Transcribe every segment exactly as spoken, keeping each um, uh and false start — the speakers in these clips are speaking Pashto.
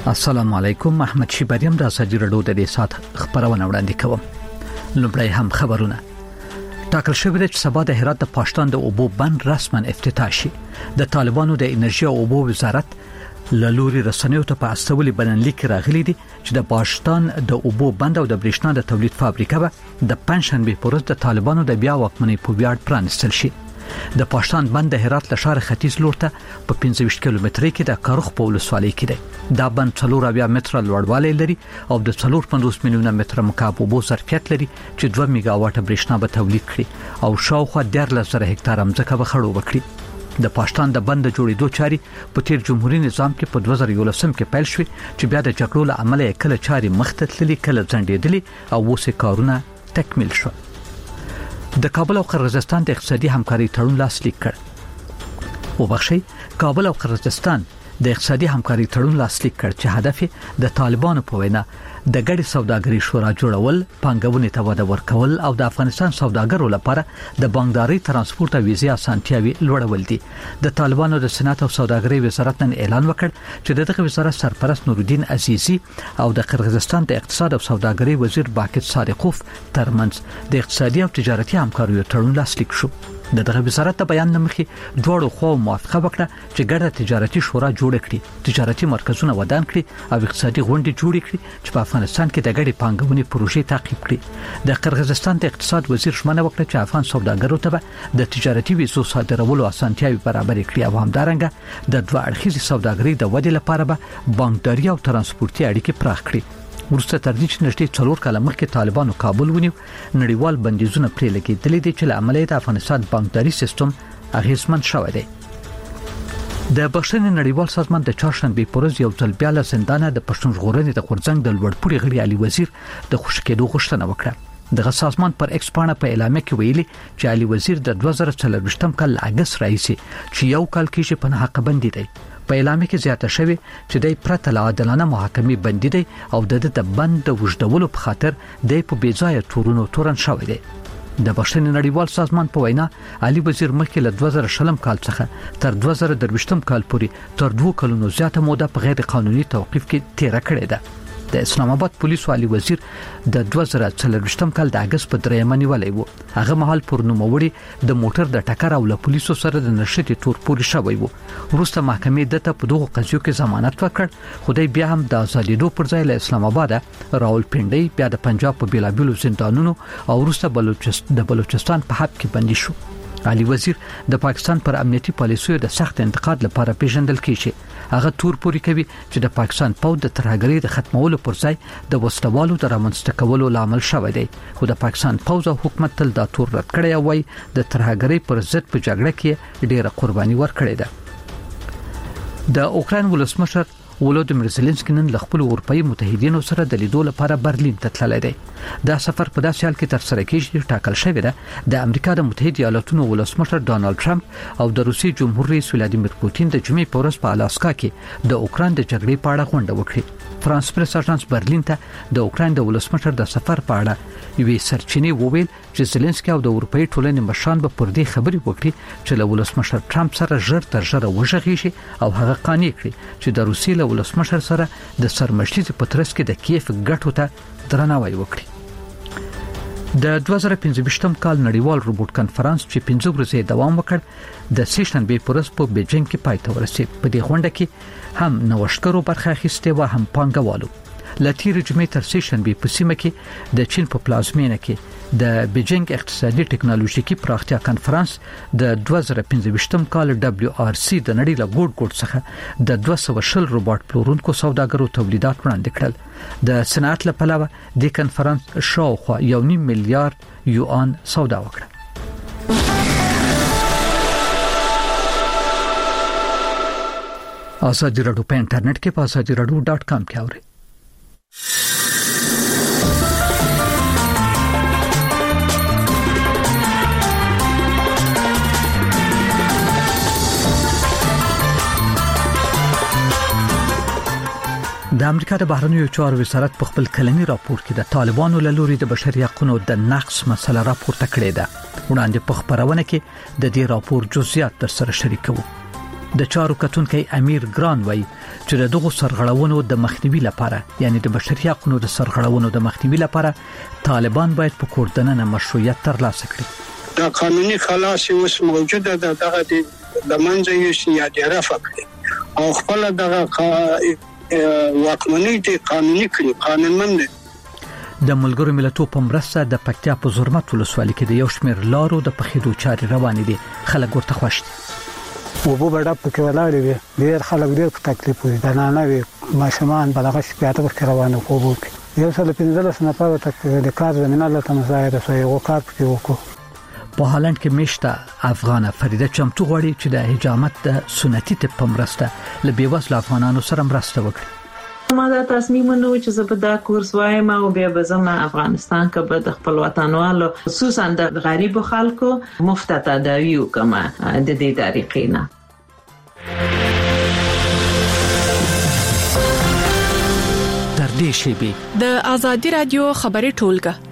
السلام علیکم. احمد شیبریم د ساجي رډو د دې سات خبرونه وړاندې کوم. لومړی هم خبرونه. ټاکل شوی دی چې سبا د هرات د پاشتان د اوبو بند رسما افتتاح شي. د طالبانو د انرژي او اوبو وزارت لوري رسنیو ته په استولي بلنلیک راغلي دي چې د پاشتان د اوبو بند او د برېښنا د تولید فابریکه به د پنځشنبه پر ورځ د طالبانو د بیا واکمنۍ په ویاړ پرانستل شي. د پاشتان بند د هرات له ښار ختیځ لور ته په پنځه ویشت کیلومترۍ کې د کارخ په ولسوالۍ کې دی. دا بند څلور اویا متره لوړوالی لري او د څلور پنځوس میلیونه متره مکعب اوبو ظرفیت لري چې دوه میگا واټه برېښنا به تولید کړي او شاوخوا دیارلس زره هکتاره ځمکه به خړوبه کړي. د پاشتان د بند جوړېدو چاري په تیر جمهوریت نظام کې په دوه زره یولسم کې پیل شوې چې بیا د جګړو له امله کله چاري مخته تللي کله ځنډېدلي او اوس کارونه تکمیل شو. د کابل او قرغیزستان د اقتصادي همکاري تړون لاسلیک کړ. وبخښئ کابل او قرغیزستان د اقتصادي همکاري تړون لاسلیک کړ چې هدف د طالبانو په وینا د ګډ سوداګري شورا جوړول، پانګونې ته وده ورکول او د افغانستان سوداګرو لپاره د بانکداري ترانسپورت او ویزې اسانتیاوي لوړول دي. د طالبانو د صنعت او سوداګرۍ وزارت نن اعلان وکړ چې دغه وزارت سرپرست نورالدین عزیزي او د قرغیزستان د اقتصاد او سوداګرۍ وزیر باقر صادقوف ترمنځ د اقتصادي او تجارتي همکارۍ تړون لاسلیک شو. د دغه وزارت د بیان نمخې دوړو خو موافقه وکړه چې ګډه تجارتي شورا جوړ کړي، تجارتي مرکزونه ودان کړي او اقتصادي غونډې جوړ کړي چې په افغانستان کې د ګډې پانګونې پروژې تعقیب کړي. د قرغیزستان د اقتصاد وزیر ژمنه وکړه چې افغان سوداګرو ته د تجارتي ویزو صادرولو اسانتیاوي برابر کړي او همدارنګه د دوه اړخیزې سوداګرۍ د ودې لپاره به بانکداري او ترانسپورتي اړیکې پراخ کړي. ورسته تر دې چې نږدې څلور کاله مخکې طالبانو کابل ونیو، نړیوال بندیزونه پرې لګېدلي دي چې له امله د افغانستان بانکداري سیستم اغیزمن شوی دی. د بخښنې نړیوال سازمان د چهارشنبه پر ورځ یو ځل بیا له زندانه د پښتون ژغورنې د غورځنګ د لوړپوړي غړي علي وزیر د خوشی کېدو غوښتنه وکړه. دغه سازمان پر ایکس پاڼه په اعلامیه کې ویلي چې علي وزیر د دوه زره څلوېښتم کال اگست راهیسې چې یو کال کې په حق بندي دی. په اعلامیه کې زیاته شوی چې د پرته له عادلانه محاکمې بندي دی او د د بند د وجدولو په خاطر د په بیځایه تورونو تورن شوی دی. د بخښنې نړیوال سازمان په وینا علي وزیر مخکې له دوه زره شلم کال څخه تر دوه زره درویشتم کال پورې تر دوه کلونو زیاته موده په غیر قانوني توقیف کې تیره کړې ده. د اسلام آباد پولیسو علي وزیر د دوه زره څلوېښتم کال د اگست په دریمه نیولای وو. هغه مهال پر نوموړي د موټر د ټکر او له پولیسو سره د نشټي تور پوري شوی وو. وروسته محکمې دته په دغه قضیو کې ضمانت ورکړ، خو دوی بیا هم د آزادېدو پر ځای له اسلام آباد، راولپنډي، بیا د پنجاب په بیلابیلو زندانونو او وروسته بلوچستان د بلوچستان په حبس کې بندي شو. علي وزیر د پاکستان پر امنیتي پالیسیو د سخت انتقاد لپاره پیژندل کیږي. هغه تور پوري کوي چې د پاکستان پوځ د ترهګرۍ د ختمولو پر ځای د وسلوالو د رامنځته کولو لامل شوی دی، خو د پاکستان پوځ او حکومت تل دا تور رد کړی او وايي د ترهګرۍ پر ضد په جګړه کې ډېره قرباني ورکړې ده. د اوکراین ولسمشر ولودیمیر زيلنسکي نن له خپل اروپאי متحدینو سره د لیدو لپاره برلین ته تللی دی. دا سفر په داسې حال کې تر سره کېږي چې ټاکل شوی ده د امریکا د متحده ایالاتونو ولسمشر ډانلډ ټرمپ او د روسي جمهور رئیس ولادیمیر پوتین د جمعې په ورځ په الاسکا کې د اوکراین د جګړې په اړه غونډه وکړي. فرانس پریس اژانس برلین ته د اوکراین د ولسمشر د سفر په اړه یوې سرچینې وویل چې زيلنسکي او د اروپאי ټولنې مشران به پر دې خبرې وکړي چې له ولسمشر ټرمپ سره ژر تر ژره وژغېږي او هغه قانع کړي چې د روسي له ولسمشر سره د سرمشتي په ترڅ کې د کیف ګټو ته درناوی وکړي. د دوه زره پنځه ویشتم کال نړیوال روبوټ کانفرنس چې پنځه ورځې دوام وکړ د سیشنبه پر ورځ په بیجینګ کې پای ته ورسید. په دې غونډه کې هم نوښتګرو برخه اخیستې و، هم پانګوالو. لتیر جمعې تر سیشنبه په سیمه کې د چین په پلازمینه کې د بیجینګ اقتصادي ټکنالوژیکي پراختیا کانفرنس د دوه زره پنځه ویشتم کال دبليو آر سي د نړۍ له ګوټ ګوټ څخه د دوه سوه شل روباټ پلورونکو سوداګرو تولیدات وړاندې کړل. د صنعت له پلوه د کانفرنس شاوخوا یو نیم میلیارډ یوان سودا وکړه. آزادي رادیو په انټرنیټ کې په آزادي رادیو ډاټ کام کې اورئ. د امریکا د بهرنیو چارو وزارت په خپل کلنی راپور کې د طالبانو له لوري د بشري حقوقو د نقض مسله راپورته کړې ده. وړاندې په خبرونه کې د دې راپور جزئیات در سره شریکو. د چارو کتونکي امیر ګران وای چې دغه سرغړونو د مخنیوي لپاره یعنی د بشري حقوقو د سرغړونو د مخنیوي لپاره طالبان باید په کوردننه مشروعیت ترلاسه کړي. دا قانوني خلاصي اوس موجوده ده دغه د منځ یو سیادي رافع کړي او خپل دغه واکمنۍ ته قانوني کړي قانونمند. د ملګرو ملتونو په مرسته د پکتیا په زرمت ولسوالۍ کې د یو شمېر لارو د پخېدو چارې روانې دي. خلک ورته خوښ دي. وبو بڑا پکې ولاړ وي ډېر خلک ډېر په تکلیف وي د نه نه وي ماشومان بلغه شپږ ته روانه کوو یو سل پنځلس نفر ته د کار زمينه له تمځای رسوي او کار پکې وکړو. په هالند کې مشته افغانه فریده چمتو غواړي چې د حجامت د سنتي طب په مرسته له بیوزله افغانانو سره مرسته وکړي. ما دا تصمیم ونیو چې زه به دا کورس وایم او بیا به زم افغانستان کې به د خپل وطنوالو خصوصا د غریب خلکو مفت تداوی وکم د دې طریقې نه. تر دې شی د آزادي رادیو خبري ټولګه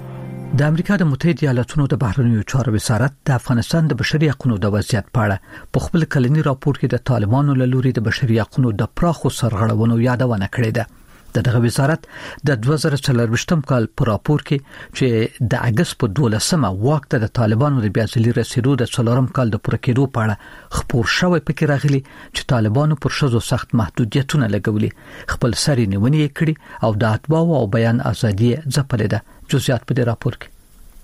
د امریکا د متحده ایالاتونو د بهرنیو چارو وزارت د افغانستان د بشري حقوقو د وضعیت په اړه په خپل کلنی راپور کې د طالبانو له لوري د بشري حقوقو د پراخو سرغړونو یادونه کړې ده. د دغه وزارت د دوه زره څلرويشتم کال په راپور کې چې د اگست په دولسمه واک ته د طالبانو د بیا ځلي رسیدو د څلورم کال د پوره کېدو په اړه خبر شوی پکې راغلي چې طالبانو پر شذو سخت محدودیتونه لګولي، خپل سری نیونې کړي او د اتباع او بیان ازادي ځپلې ده. جزئیات په دې راپور کې.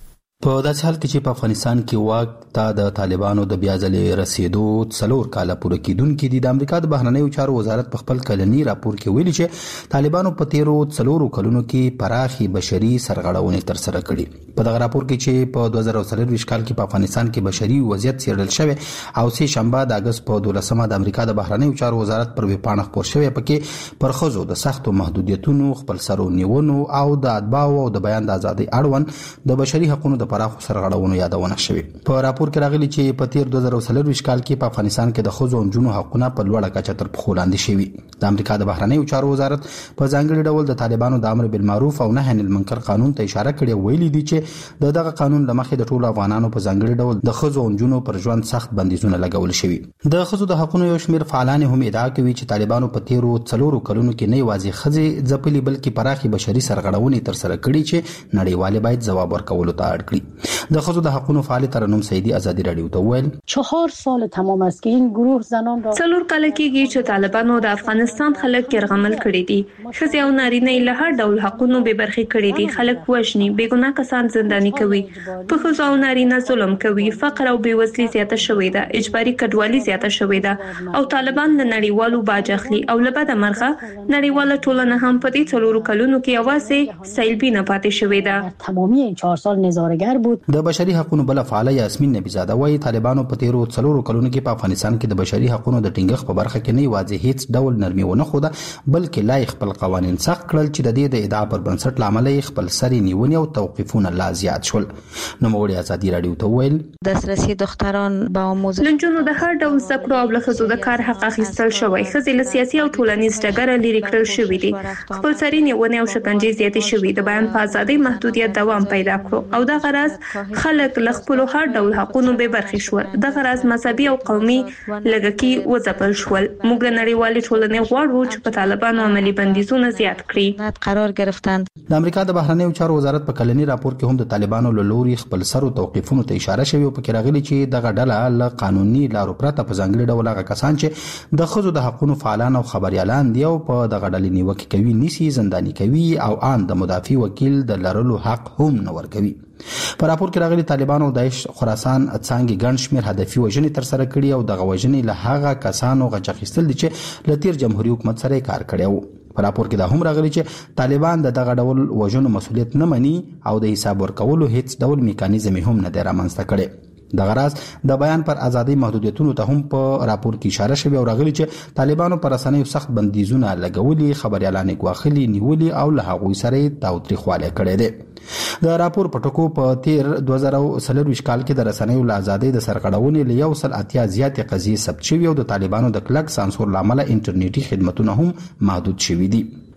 په داسې حال کې چې په افغانستان کې واک ته د طالبانو د بیا ځلې رسیدو څلور کاله پوره کېدونکې دي، د امریکا د بهرنیو چارو وزارت په خپل کلنی راپور کې ویلي چې طالبانو په تیرو څلورو کلونو کې پراخي بشري سرغړونې تر سره کړي. په دغه راپور کې چې په دوه زره څلرويشت کال کې په افغانستان کې بشري وضعیت څېړل شوی او سه شنبه د اگست په دولسمه د امریکا د بهرنیو چارو وزارت پر ویبپاڼه خبر شوی پکې پر خزو د سختو محدودیتونو، خپل سرو نیونو او د اتباع او د بیان د ازادۍ اړوند د بشري حقوقو د پراخو سرغړونو یادونه شوی. په راپور کې راغلي چې په تیر دوه زره څلرويشت کال کې په افغانستان کې د خزو او نجونو حقوقونه په لوړه کچه تر پخو لاندې شوي. د امریکا د بهرنیو چارو وزارت په ځانګړي ډول د طالبانو د امر بالمعروف او نهي عن المنکر قانون ته اشاره کړې، ویلي دي چې د دغه قانون لمخې د ټولو افغانانو په ځانګړي ډول د خزو او نجونو پر ژوند سخت بندیزونه لګول شوي. د خزو د حقوقو یو شمېر فعالان هم ادعا کوي چې طالبانو په تیرو څلورو کلونو کې نه یوازې خزې ځپلي بلکې پراخي بشري سرغړونې تر سره کړي چې نړیوال باید ځواب ورکولو ته اړ کړي. د خزو د حقوقو فعال ترنم سیدی آزادی رادیو ته ویل چهار سال تمام است که این گروه زنان را څلور کال کېږي چې طالبانو د افغانستان خلک یرغمل کړي دي. ښځې او نارینه له هر ډول حقوقو به برخې کړي دي. خلک وژني، بیګناه کسان زنداني کوي، په ښځو او نارینه ظلم کوي، فقر او بیوزلي زیاته شوې ده، اجباري کډوالي زیاته شوې ده او طالبان له نړیوالو باج اخلي او له بده مرغه نړیواله ټولنه هم په دې څلورو کلونو کې یوازې سیلبي نه پاتې شوې ده. تمامي این چهار سال نظاره‌گر بود. د بشري حقوقو بل فعال یاسمین نبی زاده وايي طالبانو په تیرو څلورو کلونو کې په افغانستان کې د بشري حقوقو د ټینګښت په برخه کې نه یوازې هیڅ ډول نرمي ونه خوده بلکې لا خپل قوانين سخت کړل چې د دې د ادعا پر بنسټ لامل خپل سری نیونې او توقیفونه لا زیات شول. نو موږ آزادي رادیو ته ویل دسترسی دختران به آموزش لنجونو د هر ډول زده کړو او له ښځو د کار حق اخیستل شوی، ښځې له سیاسي او ټولنیز ډګره لرې کړل شوي دي، خپل سری نیونې او شکنجې زیاتې شوي، د بیان په ازادۍ محدودیت دوام پیدا کړو او دغه راز خلک له خپل هر ډول حقوقو به برخې شول. دغه راز مذهبي او قومي لږکي وځپل شول. موږ د نړیوالې ټولنې غواړو چې په طالبانو عملی بندیزونه زیات کړي. قرار گرفتند. د امریکا د بهرنیو چارو وزارت په کلنی راپور کې هم د طالبانو له لوري خپل سرو توقیفونو ته اشاره شوی او پکې راغلي چې دغه ډله له قانوني لارو پرته په ځانګړي ډول هغه کسان چې د خزو د حقوقو فعالان او خبريالان دی او په دغه ډلې نیوکه کوي، نیسي، زنداني کوي او ان د مدافع وکیل د لرلو حق هم نه ورکوي. په راپور کې راغلي طالبانو د داعش خراسان څنګه ګڼ شمېر هدفي وژنې تر سره کړي او دغه وژنې له هغه کسانو غچ اخیستل دي چې له تیر جمهوریت حکومت سره کار کړی وو. په راپور کې دا هم راغلي چې طالبان د دغه ډول وژنو مسؤلیت نه مني او د حساب ورکولو هیڅ ډول میکانیزم هم نه دی رامنځته کړی. دغه راز د بیان پر ازادۍ محدودیتونو ته هم په راپور کې اشاره شوی او راغلي چې طالبانو پر رسنیو سخت بندیزونه لګولي، خبريالان غواخلي نیولي او له هغوی سره تاوتریخواله کړي دي. د راپور په ټکو په تیر دوه زره څلرويشت کال کې د رسنیو له ازادۍ د سرغړونې له یو سل اتیا زیاتې قضیې ثبت شوي او د طالبانو د کلک سانسور لامل انټرنیټي خدماتونه هم محدود شوي دي.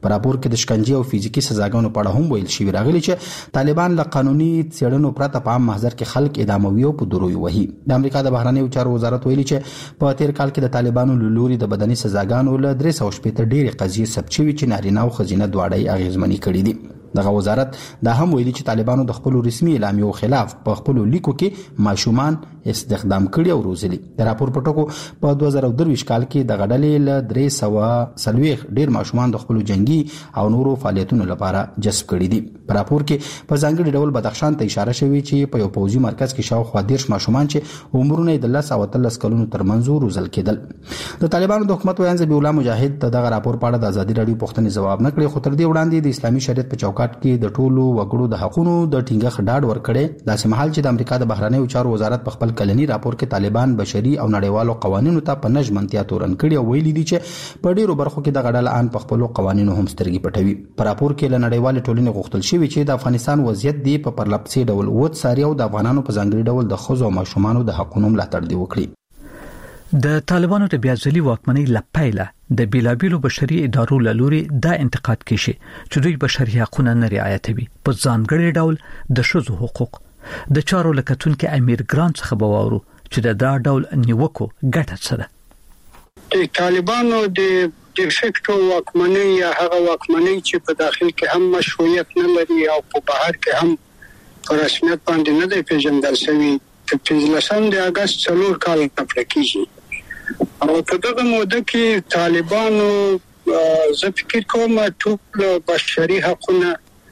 په راپور کې د شکنجې او فزیکی سزاګانو په اړه هم ویل شوی راغلی چې طالبان له قانوني څېړنو پرته په عام محضر کې خلک اعداموي او په دروي وهي. د امریکا د بهرنیو چارو وزارت ویلي چې په تیر کال کې د طالبانو له لوري د بدني سزاګانو له درې سوه شپېته ډېرې قضیې ثبت شوي چې نارینه او ښځینه دواړه یې اغېزمنې کړي دي. دغه وزارت دا هم ویلي چې طالبانو د خپل رسمي اعلامیو خلاف په خپل لیکو کې ماشومان استخدام کړي او روزلي. د راپور په ټکو په دوه زره درویشت کال کې د غډلې له درې سوه څلوېښت ډېر ماشومان د خپل جنگي او نورو فعالیتونو لپاره جذب کړي دي. په راپور کې په ځانګړي ډول بدخشان ته اشاره شوې چې په یو پوځي مرکز کې شاوخوا دېرش ماشومان چې عمرونه یې د لس او اتلس کلونو ترمنځ روزل کېدل. د طالبانو د حکومت ویاند ذبیح الله مجاهد دغه راپور په اړه د ازادي راډیو پوښتنې ځواب نه کړی، خو تر دې وړاندې د اسلامي شریعت په چوکاټ کې د ټولو وګړو د حقوقو د ټینګښت ډاډ ورکړي. داسې مهال چې د امریکا د بهرنیو چارو وزارت په خپل کلنی راپور کې طالبان بشري او نړیوالو قوانینو ته په نژمنتیا تورن کړي او ویلي دي چې په ډیرو برخو کې د غډل ان په خپل قوانینو هم سترګې پټوي. په راپور کې له نړیوال ټولنې غوښتل شوی چې د افغانستان وضعیت دی په پرلپسې ډول وڅ ساري او د افغانانو په ځانګړي ډول د ښځو او ماشومانو د حقوقو ملاتړ دی وکړي. د طالبانو د بیاځلي واکمنۍ لپایله د بیلابیلو بشري ادارو لوري دا انتقاد کیږي چې دوی بشري حقوقونه نه رعایتوي، په ځانګړي ډول د ښځو حقوق. د چارو لکتونکو امیر ګران څخه بوورو چې د دا ډول نیوکو ګټه څه ده. د طالبانو د د فکټو واکمنۍ یا هغه واکمنۍ چې په داخل کې هم مشروعیت نه لري او په بهر کې هم په رسمیت باندې نه دی پیژندل شوی، په پنځلسم د اگست څلور کال تفریقي او په دغه موده کې طالبانو زه فکر کوم ټول بشري حقوقونه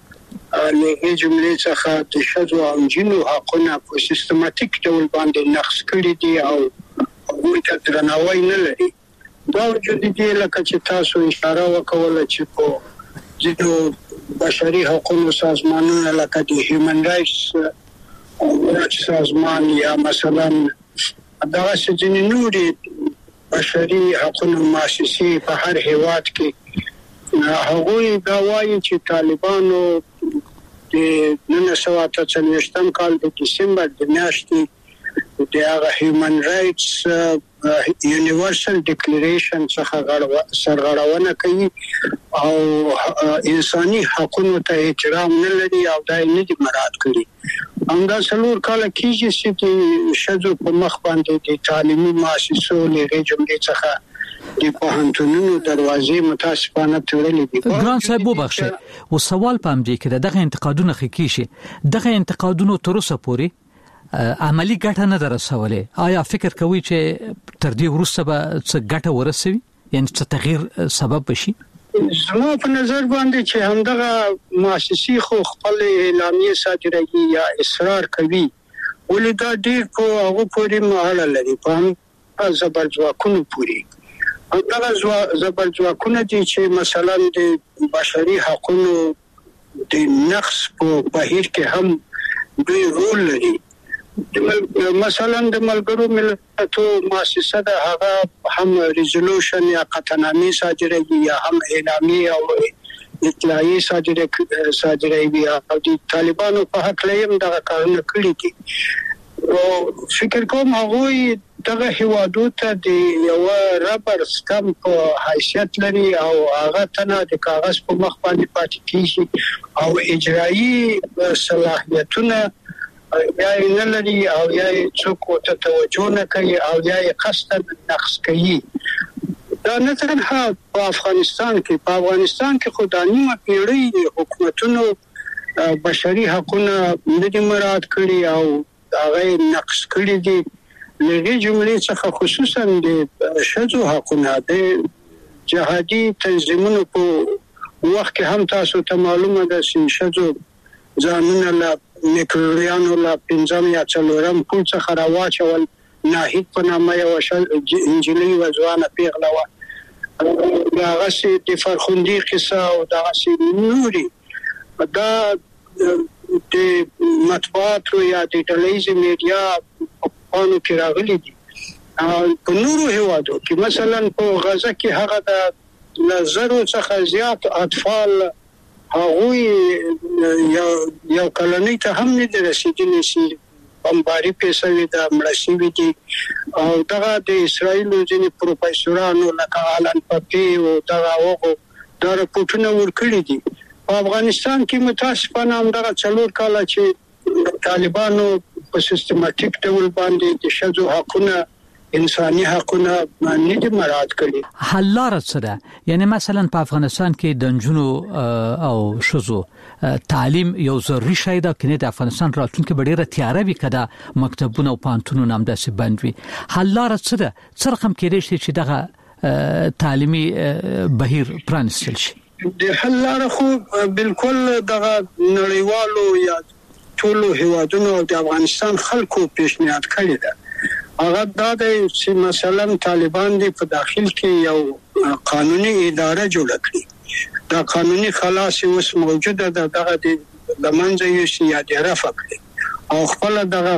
له جملې څخه د ښځو او نجونو حقوقونه په سیستماتیک ډول باندې نقض کړي دي او هغوی ته درناوی نه لري. دا وجود دي لکه چې تاسو اشاره وکوله چې په ځینو بشري حقوقو سازمانونو لکه د هیومن رایټس سازمان یا مثلا دغه ځینې نورې بشري حقوقو مؤسسې په هر هیواد کې هغوی دا وایي چې طالبانو د نولس سوه اته څلوېښتم کال د دسمبر د میاشتې د هغه هیومن رایټس یونیورسل ډیکلیریشن څخه سرغړونه کوي او انساني حقوقو ته احترام نه لري او دا یې نه دي مراعات کړي. همدا څلور کاله کېږي چې د ښځو په مخ باندې د تعلیمي مؤسسو له جملې څخه د پوهنتونونو دروازې متاسفانه تړلې دي. ګران صاحب وبخښئ، او سوال په همدې کې دغه انتقادونه خکېږي، دغه انتقادونو تر اوسه پورې عملی ګټه نه درسولې. آیا فکر کوئ چې تر دې وروسته به څه ګټه ورسوي، یعنی څه تغییر سبب بشي؟ زما په نظر باندې چې همدغه مؤسسې خو خپل اعلامیه صادروي یا اصرار کوي، ولې دا ډېر په هغه پورې اړه لري، په هم زبرځواکونو پورې. همدغه زبرځواکونه دي چې مثلا د بشري حقوقو د نقض په بهیر کې هم دوی رول لري. مثلا د ملګرو ملتونو مؤسسه د هغه هم ریزولوشن یا قطعنامې صادروي یا هم اعلامیه او اطلاعیه صادروي او د طالبانو په حق لیم دغه کارونه کړی دي. او فکر کوم هغوی دغه هیوادو ته د یو رابر سټمپ حیثیت لري او هغه تنه د کاغذ په مخ باندې پاتې کیږي او اجرایی صلاحیتونه یا نه لري او یا څوک ته توجه نه کوي او یا قصدا نقص کوي. دا نه تنها په افغانستان کې په افغانستان کې خدانیمه پیړۍ حکومتونو بشري حقوقونه نه دي مراعات کړي او هغه نقص کړي دي. لږه جملې څخه خصوصا د ښځو حقوقونه د جهادي تنظیمونو په وخت کې هم تاسو ته معلومه ده چې ښځو ځانونه لا میکروریانو لا پنځم یا څلورم پول څخه راواچول، ناهید په نامه یو انجلۍ و ځوانه پیغله وه، دغه سي د فرخندي قصه او دغه سي نوري دا د مطبوعاتو یا د ټلویزیون میډیا په نو کې راغلي دي. په نورو هیوادو کې مثلا په غزه کې هغه د لزرو څخه زیات اطفال هغوی یو یو کلنۍ ته هم نه دي رسیدلي چې بمباري پیسوي د مړشي دي او دغه د اسرایل ځینې پروفیسورانو لکه آلن پاپی او دغه وغو دا راپورټونه ورکړي دي. په افغانستان کې متاسفانه همدغه څلور کاله چې طالبانو په سیستماتیک ډول باندې د ښځو حقونه انساني حقونه نه دي مراعات کړي. حل لار څه ده؟ یعنی مثلا په افغانستان کې د نجونو او ښځو تعلیم یو ضروري شی ده، کنه د افغانستان راتلونکي ډیره تیاره وي کده مکتبونه او پانتونونه هم داسې بند وي. حل لار څه ده؟ څه رقم کېدای شي چې دغه تعلیمي بهیر پرانستل شي؟ د حل لار خو بالکل دغه نړیوالو یا ټولو هیوادونو د افغانستان خلکو پیشنهاد کړی ده. هغه دا چې مثلا طالبان دی په داخل کې یو قانوني اداره جوړ کړي. دا قانوني خلاص اوس موجوده ده، دغه د لمنځه یو سیاده رافع کړي او خپل دغه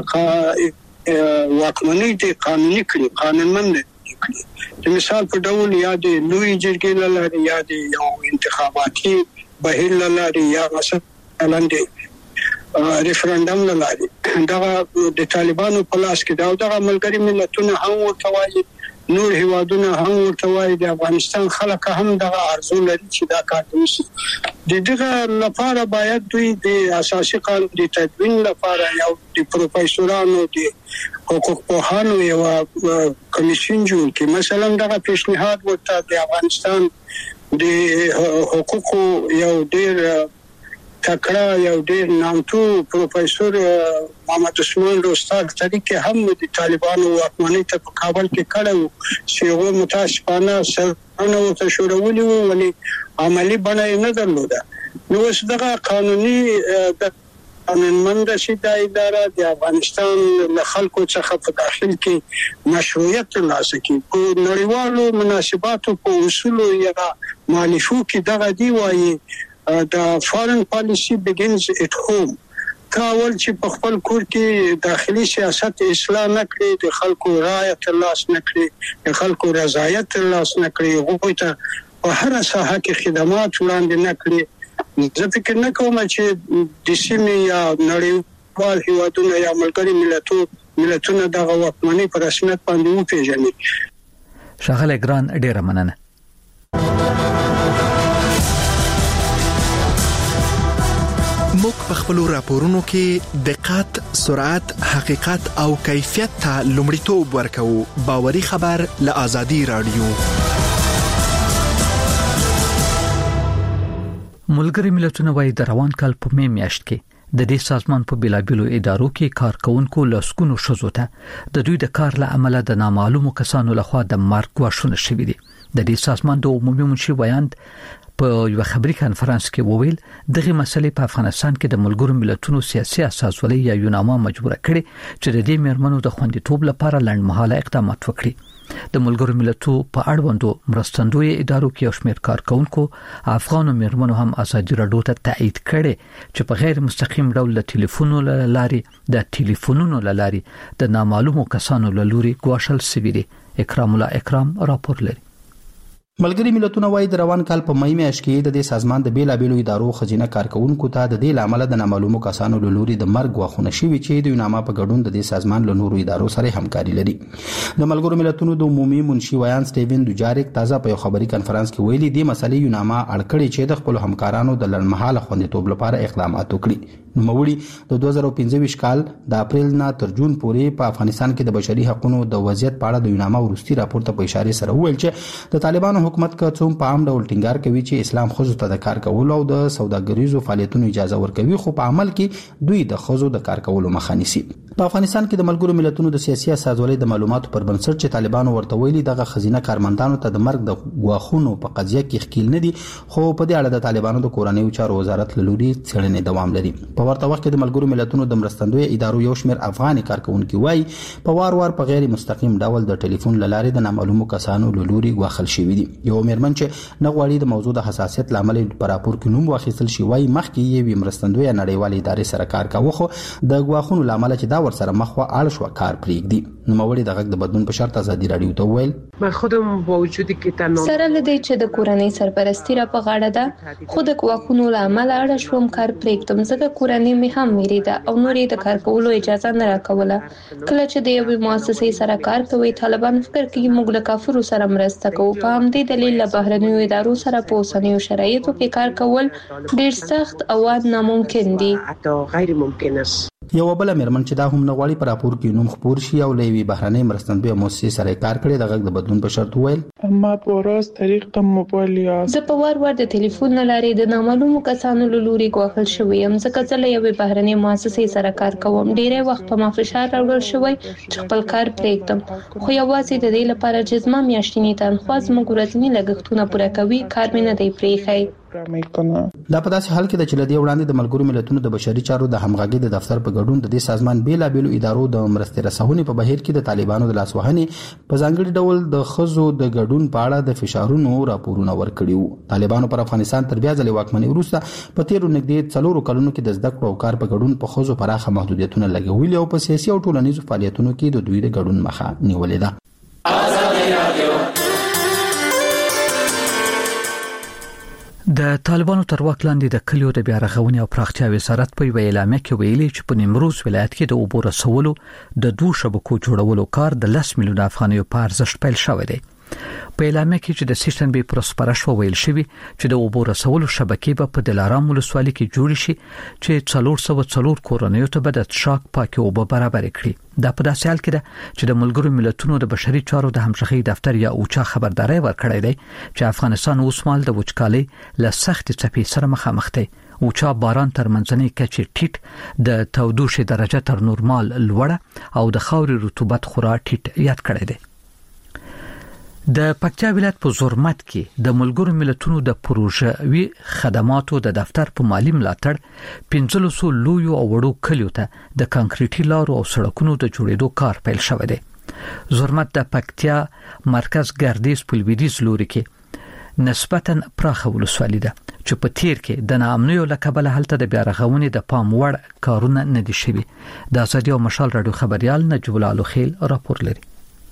واکمنۍ د قانوني کړي قانونمند کړي. د مثال په ډول یا د لوی جرګې لاره یا د یو انتخاباتي بهیر لاره یا مثلا د ریفرندم لاره دغه د طالبانو په لاس کې دا دغه ملګری ملتونه هم ورته وایي، نور هیوادونه هم ورته وایي، د افغانستان خلک هم دغه ارزو لري چې دا کار وشي. د دغه لپاره باید دوی د اساسي قانون د تدوین لپاره یو د پروفیسورانو د حقوق پوهانو یو کمیسیون جوړ کړي. مثلا دغه پیشنهاد ورته د افغانستان د حقوقو یو ډیر تکړه یو ډیر نامتو پروفیسور محمد عثمان روستاک طریقې هم د طالبانو واکمنۍ ته په کابل کې کړو چې هغه متاسفانه سرونه ورته شوړولي وو ولې عملی بڼه نه درلوده. نو اوس دغه قانوني د قانونمند شي د اداره د افغانستان له خلکو څخه په داخل کې مشروعیت ترلاسه کړي. په نړیوالو مناسباتو په اصولو یا مالفو کې دغه دی وایي the foreign policy begins at home. کاول چې په خپل کور کې داخلي سیاست اصلاح نکړي، د خلکو رایه ترلاس نکړي، د خلکو رضایت ترلاس نکړي، هغوی ته په هر ساحه کې خدمات وړاندې نکړي. زه فکر نه کوم چې د سیمې یا نړیوال هیوادونه یا ملګري ملتونو ملتونه دغه واکمنۍ په رسمیت باندې وپیژني. ښاغلی ګران ډیره مننه. موږ په خپل راپورونو کې دقت، سرعت، حقیقت او کیفیت ته لومړیتوب ورکوو. باوري خبر له آزادي رادیو. ملګری ملتونه وايي د روان کال په می میاشت کې د دې سازمان په بلابلو ادارو کې کارکونکو لاسکونو شزو ته د دوی د کار له عمله د نامعلومو کسانو لخوا د مرګ غواښونه شوي دي. د دې سازمان د عمومي منشي ویاند په یو خبري کانفرنس کې وویل دغه مسلې په افغانستان کې د ملګرو ملتونو سیاسي اساسولۍ یا یوناما مجبور کړي چې د دې مرمنو د خوندیتوب لپاره لنډمهاله اقدامات وکړي. د ملګرو ملتونو په اړوندو مرستندوی ادارو کې یو شمېر کارکونکو افغانو مرمنو هم ازادي راډیو ته تایید کړي چې په غیر مستقیم ډول د ټلیفونونو لارې د ټلیفونونو لارې د نامعلومو کسانو لوري غواړل سوي دي. اکرام الله اکرام راپور لري. ملګری ملتونه وايي د روان کال په مې میاشت کې د دې سازمان د بیلابېلو ادارو خزینه کارکونکو ته د دې لامل د نامعلومو کسانو له لوري د مرګ غواخونه شوي چې د یوناما په ګډون د دې سازمان له نورو ادارو سره همکاري لري. د ملګرو ملتونو د عمومي منشي ویان سټیون دوجاریک تازه په یو خبري کانفرنس کې ویلي دي مسلې یوناما اړکړي چې د خپل همکارانو د لړمحاله خوندیتوب لپاره اقدامات وکړي. نوموړي د دوه زره پنځه کال د اپریل نه تر جون پورې په افغانستان کې د بشري حقوقو د وضعیت په اړه د یوناما ورستي راپور ته په اشاره سره وویل چې د طالبانو حکومت کوم په عام ډول ټینګار کوي چې اسلام خزو ته د کار کولو او د سوداګریزو فعالیتونو اجازه ورکوي، خو په عمل کې دوی د خزو د کار کولو مخه نیسي. په افغانستان کې د ملګرو ملتونو د سیاسي اساسولۍ د معلوماتو پر بنسټ چې طالبانو ورته ویلي دغه خزینه کارمندانو ته د مرګ د غواخونو په قضیه کې ښکیل نه دي، خو په دې اړه د طالبانو د کورنیو چارو وزارت له لوري څېړنې دوام لري. په ورته وخت کې د ملګرو ملتونو د مرستندوی ادارو یو شمېر افغاني کارکونکي وایي په وار وار په غیر مستقیم ډول د ټلیفون له لارې د نامعلومو کسانو له لوري غواخل شوي دي. یو میرمن چې نه غواړي د موضوع د حساسیت لامل په راپور کې نوم واخیستل شي وایي مخکې یې مرستندوی نړیوالې ادارې سره کار کاوه، خو د غواخونو لامل چې دا ورسره مخ و اړ شو کار پرېږدي. نوموړي د غږ د بدلون په شرط ازادي رادیو ته وویل من خودم با وجودی که تنها سره لدی چې د کورنۍ سرپرستی را په غاړه ده خود کوښښونو له امله اړه شوم کار پرېږدم ځکه کورنۍ مې هم ویریده او نورې د کار کولو اجازه نه راکوله کله چې د یوې مؤسسې سره کار کوي طالبان فکر کوي موږ له کافرو سره مرسته کوو په همدې دلیل له بهرنیو ادارو سره په اوسنیو شرایطو کې کار کول ډېر سخت او ناممکن دي غیر ممکن است. یو بل مېرمن چې دا هم نه غواړي په راپور کې نوم خپور شي او لوي بهرنۍ مرستندوی مؤسسې سره کار کړي د غږ د بدلون په شرط وویل ما په ورځ طریق د موبایل یا زه په وار وار د ټلیفون لارې د نامعلومو کسانو له لوري غوښتل شوی یم ځکه چې له یوې بهرنۍ مؤسسې سره کار کوم ډیری وخت په ما فشار راوړل شوی چې خپل کار پرېږدم خو یوازې د دې لپاره چې زما میاشتنی تنخوا زموږ ورځنی لګښتونه پوره کوي کار مې نه دی پرېښی. دا په داسې حال کې د چلدي وړاندې د ملګرو ملتونو د بشري چارو د همغږي د دفتر په ګډون د دې سازمان بیلابېلو ادارو د مرستې رسونې په بهیر کې د طالبانو د لاسوهنې په ځانګړي ډول د خزو د ګډون په اړه د فشارونو راپورونه ورکړي وو. طالبانو پر افغانستان تر بیا ځلې واکمنۍ وروسته په تیرو نږدې څلورو کلونو کې د زده کړو او کار په ګډون په خزو پراخه محدودیتونه لګولي او په سیاسي او ټولنیزو فعالیتونو کې د دوی د ګډون مخه نیولې ده. د طالبانو تر واک لاندې د کلیو د بیا رغونې او پراختیا وزارت په وینا اعلامیه کې ویلي چې په نیمروز ولایت کې د اوبو رسولو د دوه شبکو جوړولو کار د لس میلیون افغانیو په ارزښت پیل شوی دی. په اعلامیه کې چې د سیستم به پروسپرش ویل شوی چې د اوبو رسولو شبکې به په دلارام ولسوالۍ کې جوړ شي چې څلور سوه څلور کورنیو ته به د څښاک پاکي اوبه برابر کړي. دا په داسې حال کې ده چې د ملګرو ملتونو د بشري چارو د همغږي دفتر یا اوچا خبرداري ورکړی دی چې افغانستان اوس مال د وچکالۍ له سخت څپې سره مخامخ دی. اوچا باران تر منځنۍ کچې ټیټ د تودوخې درجه تر نورمال لوړه او د خاورې رطوبت خورا ټیټ یاد کړی دی. د پکتیا ولایت په زورمت کې د ملګرو ملتونو د پروژوي خدماتو د دفتر په مالی ملاتړ پنځه سوه لویو او وړو کلیو ته د کانکریټي لارو او سړکونو د جوړېدو کار پیل شوی دی. زورمت د پکتیا مرکز ګردیز په لویدیځ لوري کې نسبتاً پراخه ولسوالۍ ده چې په تیر کې د ناامنیو له کبله هلته د بیا رغونې د پام وړ کارونه نه دي شوي. د ازادي او مشال رادیو خبريال نجیب الله الخیل راپور لري.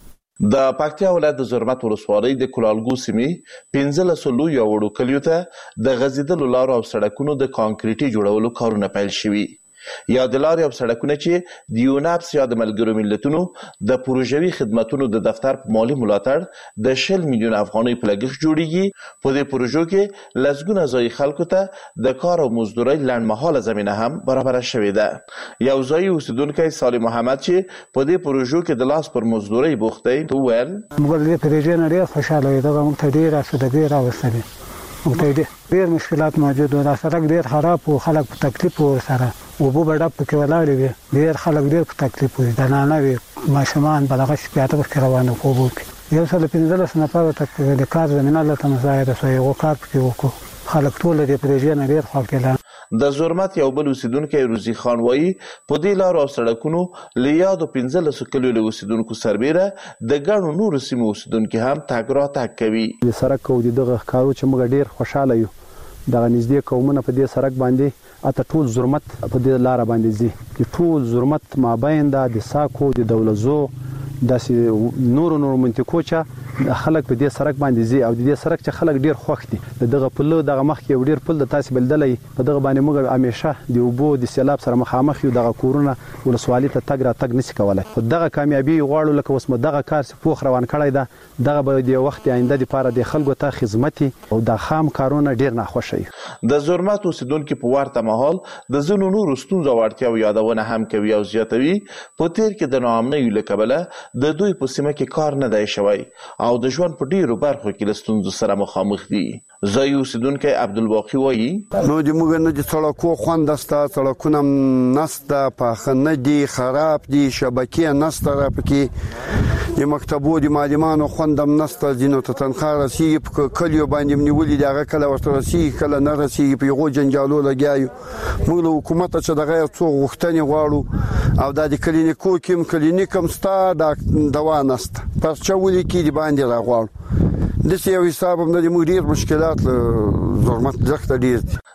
د پکتیا ولایت د زرمت ولسوالۍ د کلالګو سیمې پنځه سوه یا وړو کلیو ته د غځیدلو لارو او سړکونو د کانکریټي جوړولو کارونه پیل شوي. یا د لارې او سړکونه چې د یوناپس یا د ملګرو ملتونو د پروژوي خدماتونو د دفتر په مالی ملاتړ د شل میلیون افغانۍ په لګښت جوړیږي. په دې پروژو کې لسګونه ځایي خلکو ته د کار او مزدورۍ لنډمهاله زمینه هم برابره شوې ده. یو ځایي اوسیدونکی صالح محمد چې په دې پروژو کې د لاس پر مزدورۍ بوخت دی وویل موږ د پروژې نه ډېر خوشاله یو دغه موږ ته ډېر اسودګي راوستلې موږ ته ډېر مشکلات موجود و. دا سړک ډېر خراب و خلک په تکلیف ورسره اوبه به ډب پکې ولاړې وي ډېر خلک ډېر په تکلیف وي زنانه وي ماشومان به دغه شپېته پکې روان وو په اوبو کې. یو سل پنځلس نفره ته د کار زمینه هلته مساعده شوه هغو کار پکې وکړو خلک ټول د پروژې نه ډېر خوښ کېدل. د زورمت یو بل اوسیدونکی روزي خان وایي په دې لارو او سړکونو له یادو پنځلسو کلیو له اوسیدونکو سربیره د ګڼو نورو سیمو اوسیدونکي هم تګ راتګ کوي. د سړک او د دغه کارو چې موږ ډېر خوشحاله یو دغه نږدې قومونه په دې سړک باندې اته ټول زرمت په دې لار باندې ځي چې ټول زرمت مابین د ساکو د دولزو داسې نور نور منطقو چې خلک په دې سړک باندې ځي او د دې سړک چې خلک ډیر خوښ دي دغه پل دغه مخ کې ډیر پل د تاسو بلدلې په دغه باندې موږ همیشه د اوبو د سیلاب سره مخامخ یو دغه کورونه ولسوالۍ ته تګ را تګ نشي کولای. خو دغه کامیابی غواړو لکه اوس مو دغه کار څه پوخ روان کړی ده دغه به د وخت آینده لپاره د خلکو ته خدمت او د خام کارونه ډیر ناخوشي. د زرمت اوسیدونکو په ورته مهال د زونو نور ستونزو ورتیاو یادونه هم کوي او زیاتوي په تیر کې د ناامنۍ له کبله د دوی په سیمه کې کار نه دی شوی او د ژوند په ډیرو برخو کې له ستونزو سره مخامخ دي. ځایي اوسیدونکی عبدالباقي وایي نو د موږ نه د سړکو خوند سته سړکونه نسته پاخه نه دي خراب دي شبکې نسته را پکې د مکتبو د معلمانو خوندم نسته ځینو ته تنخواه رسیږي په کلیو باندې نیولي دي هغه کله ورته رسیږي کله نه رسیږي په هغو جنجالو لګیا یو. موږ له حکومته چې دغه یو څو غوښتنې غواړو او دا د کلینیکو کې هم کلینیک هم سته دا دوا نسته پرچه ولیکي د باندې راغواړو داسې یو حساب هم د موږ ډېر مشکلات له زرمت دښته ډېر دي.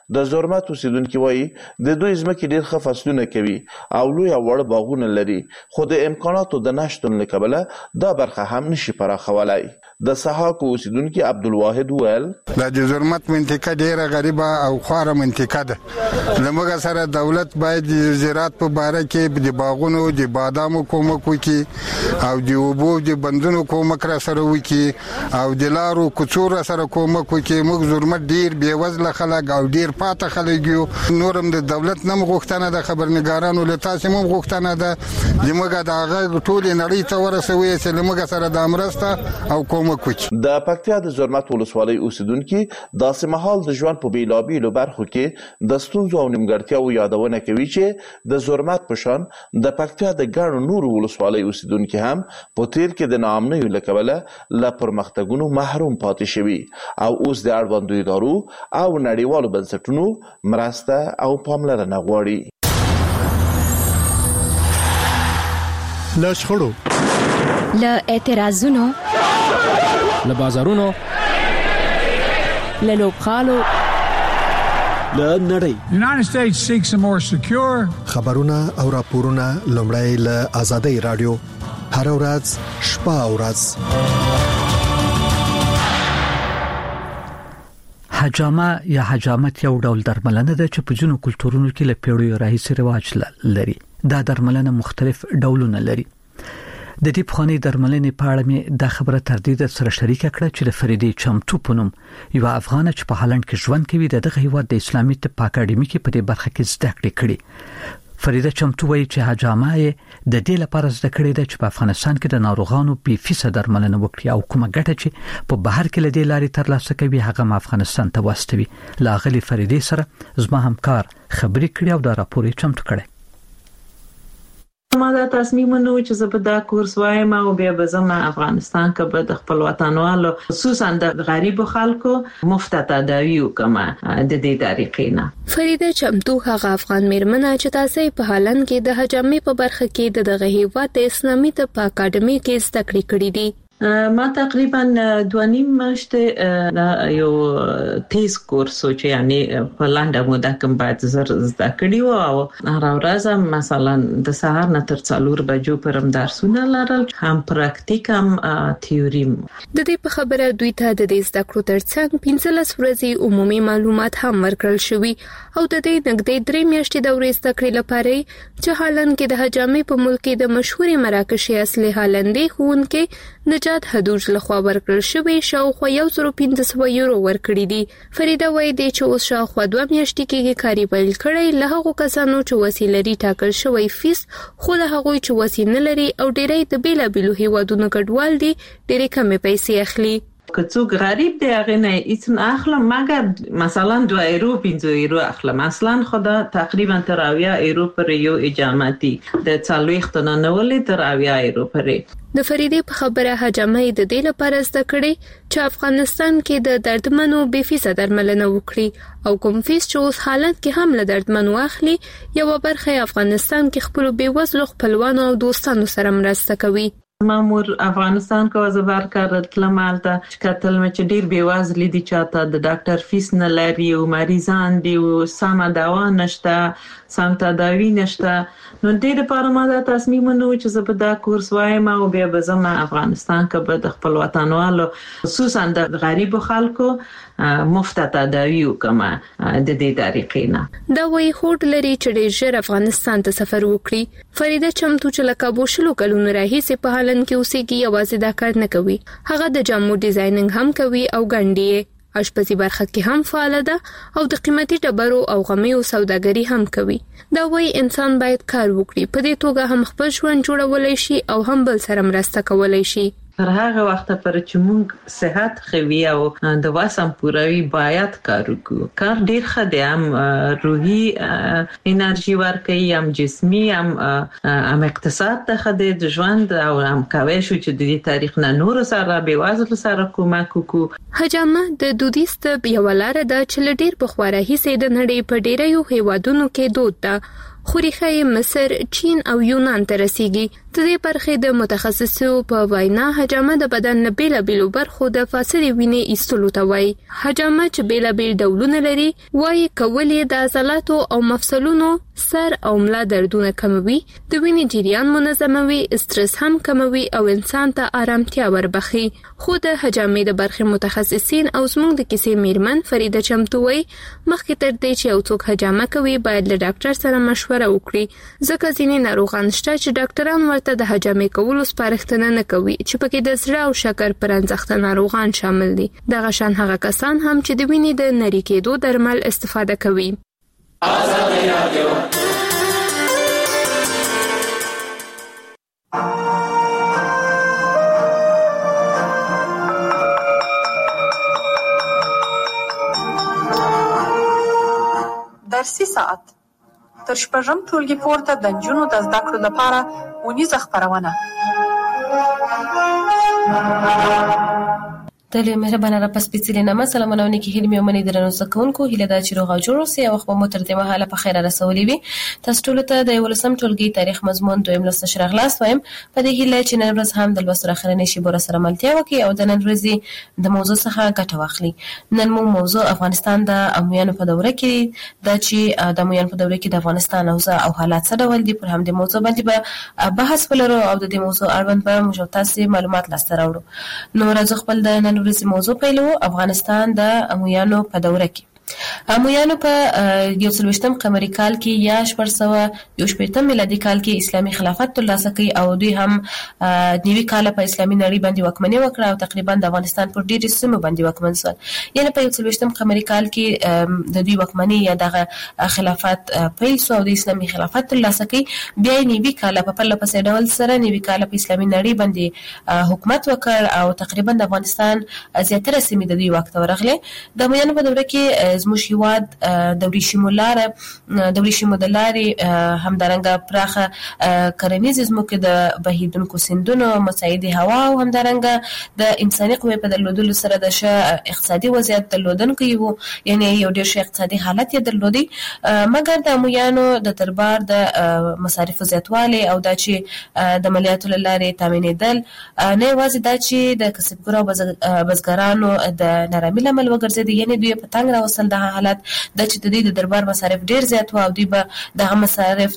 د زرمت اوسیدونکو وایي د دوی ځمکې ډېر ښه فصلونه کوي او لوی وړ باغونه لري، خو د امکاناتو د نشتون له کبله دا برخه هم نشي پراخولای. د سحاق اوسیدونکو عبدالواحد وویل د زرمت منطقه ډېره غریبه او خواره منطقه ده. لمګه سره دولت باید د زراعت په باره کې د باغونو د بادامو کومک وکړي او د اوبو د بندونو کومک را سره وکړي او د لارو کوڅو را سره کومک وکړي. موږ زرمت ډېر بېوزله خلک او ډېر پاته خلک یو. نورم د دولت نه غوښتنه د خبرنګارانو له تاسو هم غوښتنه ده چې موږ د هغه ټولې نړۍ ته ورسوي چې موږ سره د مرسته او کومک وکړي. د پکتیا د زرمت ولسوالۍ اوسیدونکو داسې مهال د ژوند په بیلابیلو برخو کې د ستونزو او نیمګړتیاو یادونه کوي چې د زرمت په شان د پکتیا د ګڼو نورو ولسوالۍ اوسیدونکو هم په تیر کې د ناامنیو له کبله له پرمختګونو محروم پاتې شوي او اوس د اړوندو ادارو او نړیوالو بنسټونو مرسته او پاملرنه غواړي. له شخړو، له اعتراضونو، له بازارونو، له لوبغالو، له نړۍ. United States seeks a more secure. خبرونه او راپورونه لومړی له آزادۍ رادیو هر ورځ شپه او ورځ. حجامه یا حجامت یو ډول درملنه ده چې په ځینو کلتورونو کې له پیړیو راهیسې رواج لري. دا درملنه مختلف ډولونه لري. د دې پخوانی درملنې په اړه مې د خبره تردید سره شریک کړه چې د فریدې چمتو په نوم یو افغان چې په هالند کې ژوند کوي دغه هیواد د اسلامي طب اکاډمي کې په دې برخه کې زده کړې کړې. فریده چمتو وایي چې حجامه د دې لپاره زده کړې ده چې په افغانستان کې د ناروغانو بي فیصد درملنه وکړي او کومه ګټه چې په بهر کې لدې لاري ترلاسه کوي هغه افغانستان ته واستوي. لاغلي فریدې سره زما همکار خبرې کړې او دا راپور یې چمتو کړی. ما دا تصمیم ونیو چې زه به دا کورس وایم او بیا به زم افغانستان کې به د خپل وطنوالو خصوصا د غریبو خلکو مفت تداوی وکم د دې طریقې نه. فریده چمتو هغه افغان میرمنه چې تاسو په هالند کې د حجامې په برخه کې د دغه هیواد د اسلامي طب اکاډمي کې زده کړې کړې دي. ما تقریبا دوه نیم میاشتې یو تیز کورس چې یعنی په لنډه موده کې باید زر زده کړی و او هر ورځ مثلا د سهار نه تر څلور بجو پرم درسونه لرل، هم پراکټیک هم تیوري. د دې په خبره دوی ته د دې زده کړو ترڅنګ پنځلس ورځې عمومي معلومات هم ورکړل شوي او د دې نږدې درې میاشتې دورې زده کړې لپاره چې هالند کې د حجامې په ملک کې د مشهور مراکش اصلي هالندي ښوونکي نجات حدوج لخوا ورکړل شوی شاوخوا یو زر پنځه سوه یورو ورکړي دي. فریده وایي چې اوس شاوخوا دوه میاشتې کې کاري پیل کړی له هغو کسانو چې وسې لري ټاکل شوی فیس خو له هغوی چې وسې نه لري او ډېری د بیلابیلو هیوادونو کډوال دي ډېرې کمې پیسې اخلي. که څوک غریب دی هغه نه هیڅ نه اخلم مګر مثلا دوه یورو پنځه یورو اخلم. اصلا خدا تقریبا تر اویا یورو پر یو اجامتي د څلوېښت نه نولې تر اویا یورو پرې. د فریدې په خبره حجامه د دې لپاره زده کړې چې افغانستان کې د دردمنو بي فیصد درملنه وکړي او کوم فیس چې اوس حالت کې هم له دردمنو اخلي یو برخه افغانستان کې خپل بیوزلو خپلوانو او دوستانو سره مرسته کوي. مامور افغانستان کو زبر کړل تلمالته چې کتل مې چې ډیر بیوازلی دي چاته د ډاکټر فیس نه لري او مریضان دي او سم دوا نشته سم تداوی نشته. نو دې لپاره ما دا تصمیم ونیو چې زه به دا کورس وایم او بیا به زم افغانستان کې به د خپل وطنوالو خصوصا د غریبو خلکو مفت تداوی وکم د دې طریقې نه. دا وایي هوډ لري چې ډیر ژر افغانستان ته سفر وکړي. فریده چمتو چې لکه بوشلو کلونو راهیسې په هالند کې اوسېږي یوازې دا کار نه کوي، هغه د جامو ډیزاینینګ هم کوي او ګنډي اشپزي برخه کې هم فعال ده او د قیمتي ډبرو او غمیو سوداګري هم کوي. دا وایي انسان باید کار وکړي، په دې توګه هم خپل ژوند جوړولای شي او هم بل سره مرسته کولای شي. تر هغه وخت پر چې موږ صحت خوي او د واسم پوروي باید کار وکړو. کار ډیر ښه دی، هم روحي انرژي ورکوي، هم جسمي، هم هم اقتصاد ته ښه دی د ژوند او هم کوي شو چې د دې تاریخ نه نور سره بیوازل سره کومک وکړو. حجامه د دودیز طب یو لار ده چې لډیر په خواره هیڅ د نړۍ په ډیرو هیوادونو کې دود ده. خو ریښه مصر، چین او یونان ته رسیږي. د دې برخې د متخصصو په وینا حجامه د بدن له بیلابیلو برخو د فاصلې وینې ایستلو ته وایي. حجامه چې بیلابیل ډولونه لري وایي کول یې د عضلاتو او مفصلونو سر او ملا دردونه کموي، د وینې جریان منظموي، استرس هم کموي او انسان ته آرامتیا وربخي. خو د حجامې د برخې متخصصین او زموږ د کیسې میرمن فریده چمتو وایي مخکې تر دې چې یو څوک حجامه کوي باید له ډاکټر سره مشوره وکړي، ځکه ځینې ناروغان شته چې ډاکټران ورته د حجامې کولو سپارښتنه نه کوي چې پکې د زړه او شکر پرانځخته ناروغان شامل دي. دغه شان هغه کسان هم چې د وینې د نری کېدو درمل استفاده کوي. آزادي رادیو درسي ساعت تر شپږم ټولګي پورته د نجونو د زده کړو لپاره ونیزه خپرونه. تل مهربانه را پس پیڅلې نامه سلامونه ونکي هیله مې ومني درنو زکونکو هیله دا چې روغ جوړ اوسئ او خپل متر د مهاله په خیر رسولې وي. تاسو ټول ته د ولسم ټولګي تاریخ مضمون دویم لسته شرح خلاص وایم په دې هیله چې نن ورځ هم د لوستو اخرنۍ شی بور سره ملتیا وکي او د نن ورځې د موضوع څخه ګټه واخلي. نن مو موضوع افغانستان د امویانو په دوره کې د چې د امویانو په دوره کې د افغانستان اوضاع او حالات څه ډول دي پر هم د موضوع باندې به بحث ولرو او د دې موضوع اړوند به موږ تاسو معلومات لاسته راوړو. نو راځو خپل د نن ورځې موضوع پیلو. افغانستان د امویانو په دوره کې امویانو په یو سل ویشتم قمري کال کې یا شپږ سوه یو شپېتم میلادي کال کې اسلامي خلافت ترلاسه کړ او دوی هم نوي کال په اسلامي نړۍ باندې واکمني وکړه او تقریبا د افغانستان پر ډېرې سیمو باندې واکمن شول. یعنې په یو سل ویشتم قمري کال کې د دوی واکمني یا دغه خلافت پیل شو او د اسلامي خلافت ترلاسه کړ. بیا نوي کال په پرله پسې ډول سره نوي کال په اسلامي نړۍ باندې حکومت وکړ او تقریبا د افغانستان زیاتره سیمې د دوی واک ته ورغلې. د امویانو په دوره کې زموږ هیواد د ورېښمو لاره د ورېښمو د لارې همدارنګه پراخه کرنیزې ځمکې د بهیدونکو سیندونو مساعدې هوا او همدارنګه د انساني قوې په درلودلو سره د ښه اقتصادي وضعیت درلودونکی وو، یعنې یو ډېر ښه اقتصادي حالت یې درلودی. مګر د امویانو د دربار د مصارفو زیاتوالی او دا چې د مالیاتو له لارې تامینېدل نه یوازې دا چې د کسبګرو او بزګرانو د نارامي لامل وګرځېدی، یعنې دوی په تنګ راوستل دغه حالت د چې د دې د دربار مصارف ډیر زیات و او دوی به دغه مصارف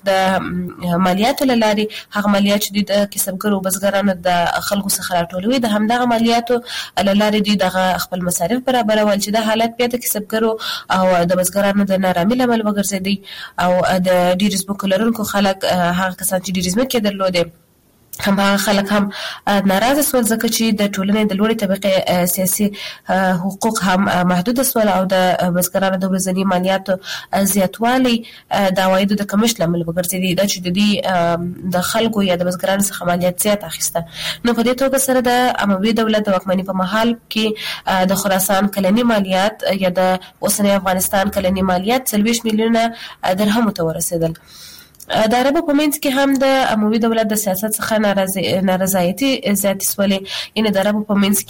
د مالیاتو له لارې هغه مالیات چې دوی د کسبګرو بزګرانو د خلکو څخه راټولوي د همدغه مالیاتو له لارې دوی دغه خپل مصارف برابرول چې د حالت بیا د کسبګرو او د بزګرانو د نارامي لامل وګرځېدی او د ډېرو ځمکو لرونکو خلک هغه کسان چې ډېرې ځمکې درلودې هم هغه خلک هم ناراضه سول ځکه چې د ټولنې د لوړې طبقې سیاسي حقوق هم محدود سول او د بزګرانو د ورځني مالیاتو زیاتوالی د عوایدو د کمښت لامل وګرځېدی دا چې د دې د خلکو یا د بزګرانو څخه مالیات زیات اخیسته. نو په دې توګه سره د اموي دولت د واکمنۍ په مهال کې د خراسان کلنی مالیات یا د اوسنی افغانستان کلنی مالیات څلوېښت میلیونه درهم ته ورسېدل. د عربو په منځ کې هم د اموي دولت د سیاست څخه نارضایتي زیاتې سولې، یعنې د عربو په منځ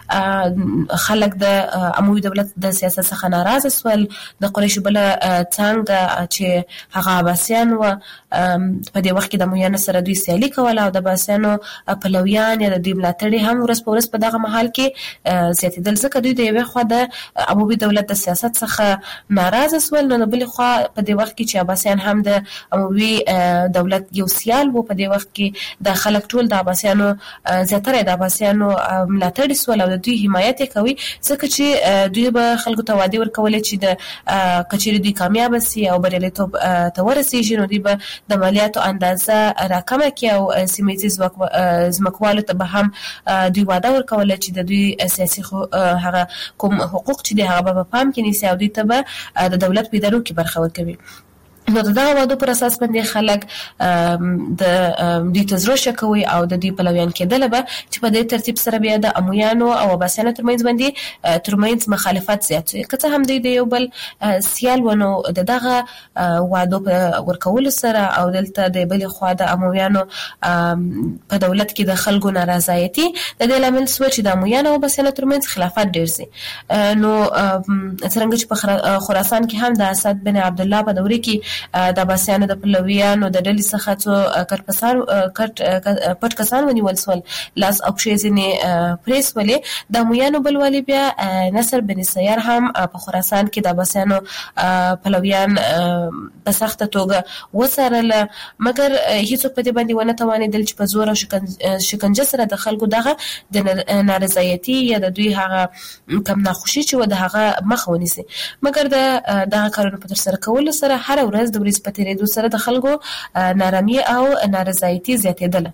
کې خلک د اموي دولت د سیاست څخه ناراضه سول. د قریشو بله څانګه چې هغه عباسیان وه په دې وخت کې د امویانو سره دوی سیالي کوله او د عباسیانو پلویان یا د دوی ملاتړي هم ورځ په ورځ په دغه مهال کې زیاتېدل ځکه دوی د یوې خوا د اموي دولت د سیاست څخه ناراضه سول، نو د بلې خوا په دې وخت کې چې عباسیان هم د اموي دولت یو سیال وو په دې وخت کې د خلک ټول د عباسیانو زیاتره د عباسیانو ملاتړي سول او د دوی حمایت یې کوي ځکه چې دوی به خلکو ته وعدې ورکولې چې د کچېرې دوی کامیابه سي او بریالیتوب ته ورسېږي نو دوی به د مالیاتو اندازه راکمه کړي او سیمه ییزې ځمکوالو ته به هم دوی وعده ورکوله چې د دوی سیاسي هغه کوم حقوق چې دي هغه به په پام کې نیسي او دوی ته به د دولت په ادارو کې برخه ورکوي. نو د دغه وعدو پر اساس باندې خلک د دوی ته زړه ښه کوي او د دوی پلویان کېدله به چې په دې ترتیب سره بیا د امویانو او عباسیانو ترمنځ باندې ترمنځ مخالفت زیات شو. که څه هم دوی د یو بل سیال و نو د دغه وعدو په ورکولو سره او دلته د بلې خوا د امویانو په دولت کې د خلکو نارضایتي د دې لامل شو چې د امویانو او عباسیانو ترمنځ خلافت ډېر شي. نو څرنګه چې په خراسان کې هم د اسد بن عبدالله په دوره کې د عباسیانو د پلویانو د ډلې څخه څو کټپسان کټ پټ کسان ونیول سول، لاس او پښې ځینې پریس ولې. د امویانو بلوالی بیا نصر بن سیار هم په خراسان کې د عباسیانو پلویان په سخته توګه وڅارله، مګر هیڅوک په دې باندې ونه توانېدل چې په زور او شکنجه سره د خلکو دغه د نارضایتي یا د دوی هغه کم ناخوشي چې و د هغه مخ ونیسي. مګر د دغه کارونو په ترسره کولو سره هر ورځ د ورځې په تیریدو سره د خلکو نارامي او نارضایتي زیاتېدله.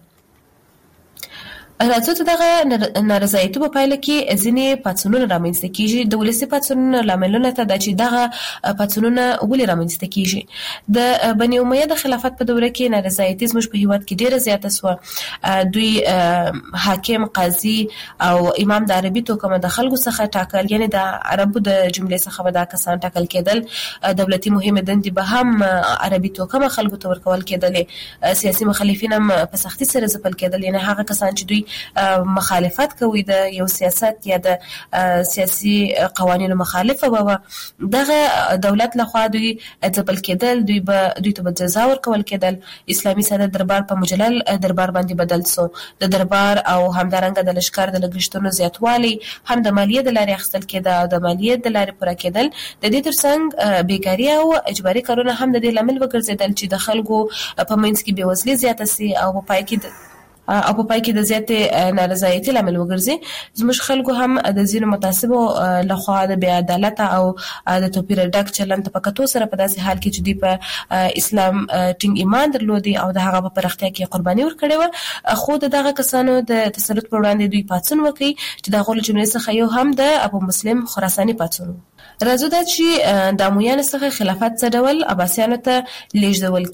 راځو ته دغه نارضایتي په پایله کې ځینې پاڅونونه رامنځته کیږي. د ولسي پاڅونونو لاملونه ته دا چې دغه پاڅونونه ولې رامنځته کیږي. د بني امیه د خلافت په دوره کې نارضایتي زموږ په هیواد کې ډیره زیاته سوه. دوی حاکم، قاضي او امام د عربي توکمه د خلکو څخه ټاکل، یعنی د عربو د جملې څخه به دا کسان ټاکل کېدل. دولتي مهمې دندې به هم عربي توکمه خلکو ته ورکول کېدلې. سیاسي مخالفین هم په سختي سره ځپل کېدل، یعنی هغه کسان چې دوی مخالفت کوي د یو سیاست یا د سیاسي قوانینو مخالفه به دغه دولت لخوا دوی ځپل کېدل، دوی به دوی ته به جزا ورکول کېدل. اسلامي ساده دربار په مجلل دربار باندې بدل سو. د دربار او همدارنګه د لشکر د لګښتونو زیاتوالی هم د مالیې د لارې اخیستل کېده او د مالیې د لارې پوره کېدل. د دې ترڅنګ بیکاري او اجباري کارونه هم د دې لامل وګرځېدل چې د خلکو په منځ کې بېوزلي زیاته سي او په پای کې او په پای کې د زیاتې نارضایتي لامل وګرځي. زموږ خلکو هم د ځینو متعصبو لخوا د بې عدالته او د توپیر ډک چلند په کتو سره په داسې حال کې چې دوی په اسلام ټینګ ایمان درلودي او د هغه په پراختیا کې قرباني ورکړې وه، خو د دغه کسانو د تسلط پر وړاندې دوی پاڅون وکړي چې د هغو له جملې څخه یو هم د ابو مسلم خراساني پاڅون و. راځو دا چې د امویانو څخه خلافت څه ډول عباسیانو ته لیږدول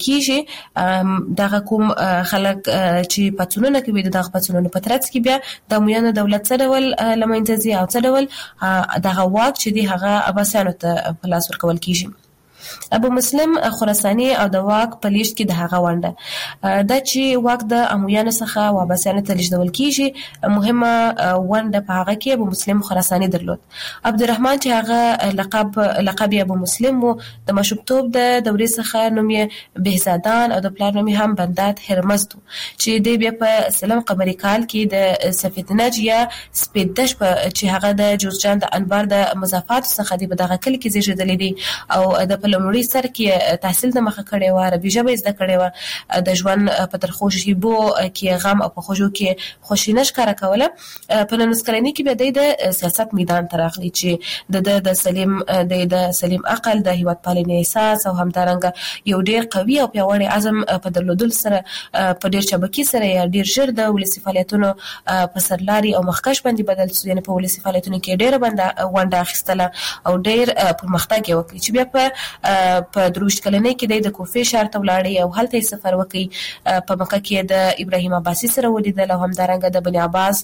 کیږي. دغه کوم خلک چې پاڅونونه کوي دغه پاڅونونو په ترڅ کې بیا د امویانو دولت څه ډول له منځه ځي او څه ډول دغه واک چې دی هغه عباسیانو ته په لاس ورکول کیږي. ابو مسلم خراساني او د واک په لیږد کې د هغه ونډه دا چې واک د امویانو څخه او عباسیانو ته لیږدول کیږي، مهمه ونډه په هغه کې ابو مسلم خراساني درلود. عبدالرحمن چې هغه لقب لقب ابو مسلم و، د مشوبتوب د دورې څخه نوم یې بهزادان او د پلار نوم هم بندات هرمزد چې دی بیا په سلم قمري کال کې د سفیدنج یا سپیدش چې هغه د جوزجان د انبار د مضافات څخه دی په دغه کلی کې زیږیدلی دی او د لومړي سر کې تحصیل د مخه کړې وه، عربي ژبه زده کړې وه، د ژوند په ترخو شیبو کې غم او په خوږو کې خوښي نه ښکاره کوله. په نولس کلنۍ کې بیا دی د سیاست میدان ته راغلی چې د د سلیم د د سلیم عقل، د هیواد پالنې احساس او همدارنګه یو ډیر قوي او پیاوړی عزم په درلودل سره په ډیر چابکي سره یا ډیر ژر د ولسي فعالیتونو په سرلاري او مخکش باندې بدل شو، یعنی په ولسي فعالیتونو کې ډیره ونډه اخیستله او ډیر پرمختګ یې وکړ چې بیا په په درویشت کلنۍ کې د کوفې ښار ته ولاړی او هلته یې سفر وکړي. په مکه کې د ابراهیم عباسي سره ولیدل او همدارنګه د بني عباس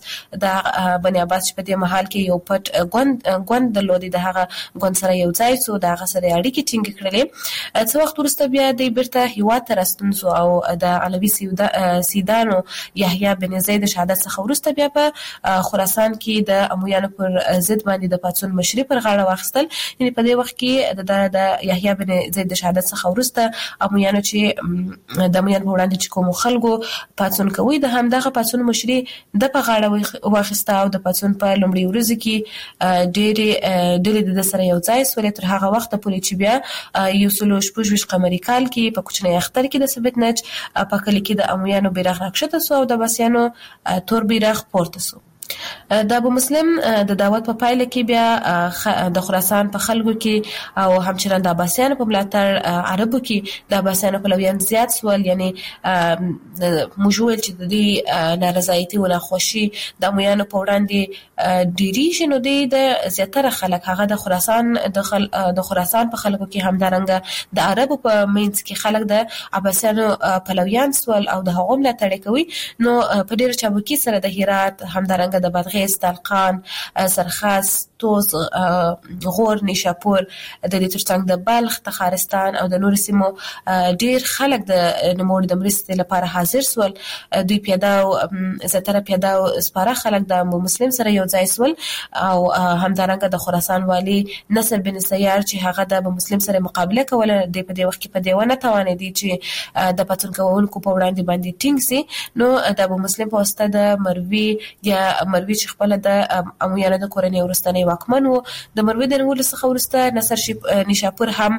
د بني عباس چې په دې مهال کې یو پټ ګوند ګوند درلودي، د هغه ګوند سره یو ځای سو، د هغه سره اړیکې ټینګ کړلې. څه وخت وروسته بیا د بیرته هیواد ته راستون سو او د علوي سیدانو یحیی بن زید شهادت څخه وروسته بیا په خراسان کې د امویانو پر ضد باندې د پاڅون مشري پر غاړه واخیستل. یعنی په دې وخت کې د د یحیی بن زید د شهادت څخه وروسته امویانو چې د امویانو په وړاندې چې کوم خلکو پاڅون کوي د همدغه پاڅون مشري د په غاړه واخیسته او د پاڅون په لومړي ورځ کې ډېرې ډلې د سره یو ځای سولې تر هغه وخته پورې چې بیا یو سلو شپږ ویشت قمري کال کې په کوچنی اختر کې د سبتنج په کلي کې د امویانو بیرغ راکښته سو او د عباسیانو تور بیرغ پورته سو. د ابو مسلم د دعوت په پایله کې بیا د خراسان په خلکو کې او همچنان د عباسیانو په ملاتړ عربو کې د عباسیانو پلویان زیات سول، یعنی موږ ویل چې د دې نارضایتي او ناخوښي د امویانو په وړاندې ډېریږي، نو دوی د زیاتره خلک هغه د خراسان د خراسان په خلکو کې همدارنګه د عربو په منځ کې خلک د عباسیانو پلویان سول او د هغو ملاتړ کوي. نو په ډېره چابکي سره د هرات همدارنګه د بادغیس بادغیس، تالقان، سرخس، توس، غور، نیشاپور، د دې ترڅنګ د بلخ، تخارستان او د نور سیمو ډیر خلک د نوموړي د مرستې لپاره حاضر سول. دوی پیاده او زیاتره پیاده او سپاره خلک د مسلم سره یو ځای سول او همدارنګه د خراسان والی نصر بن سیار چې هغه د مسلم سره مقابله کوله د په دې وخت کې په دیونه توانېدي چې د پاتون کوونکو په وړاندې باندې ټینګ سي. نو د ابو مسلم په واسطه د مروي یا مروي چې خپل د امویانو د کورنۍ ورستنی واکمن وو، د مروي د نیولو څخه وروسته نصر نیشاپور هم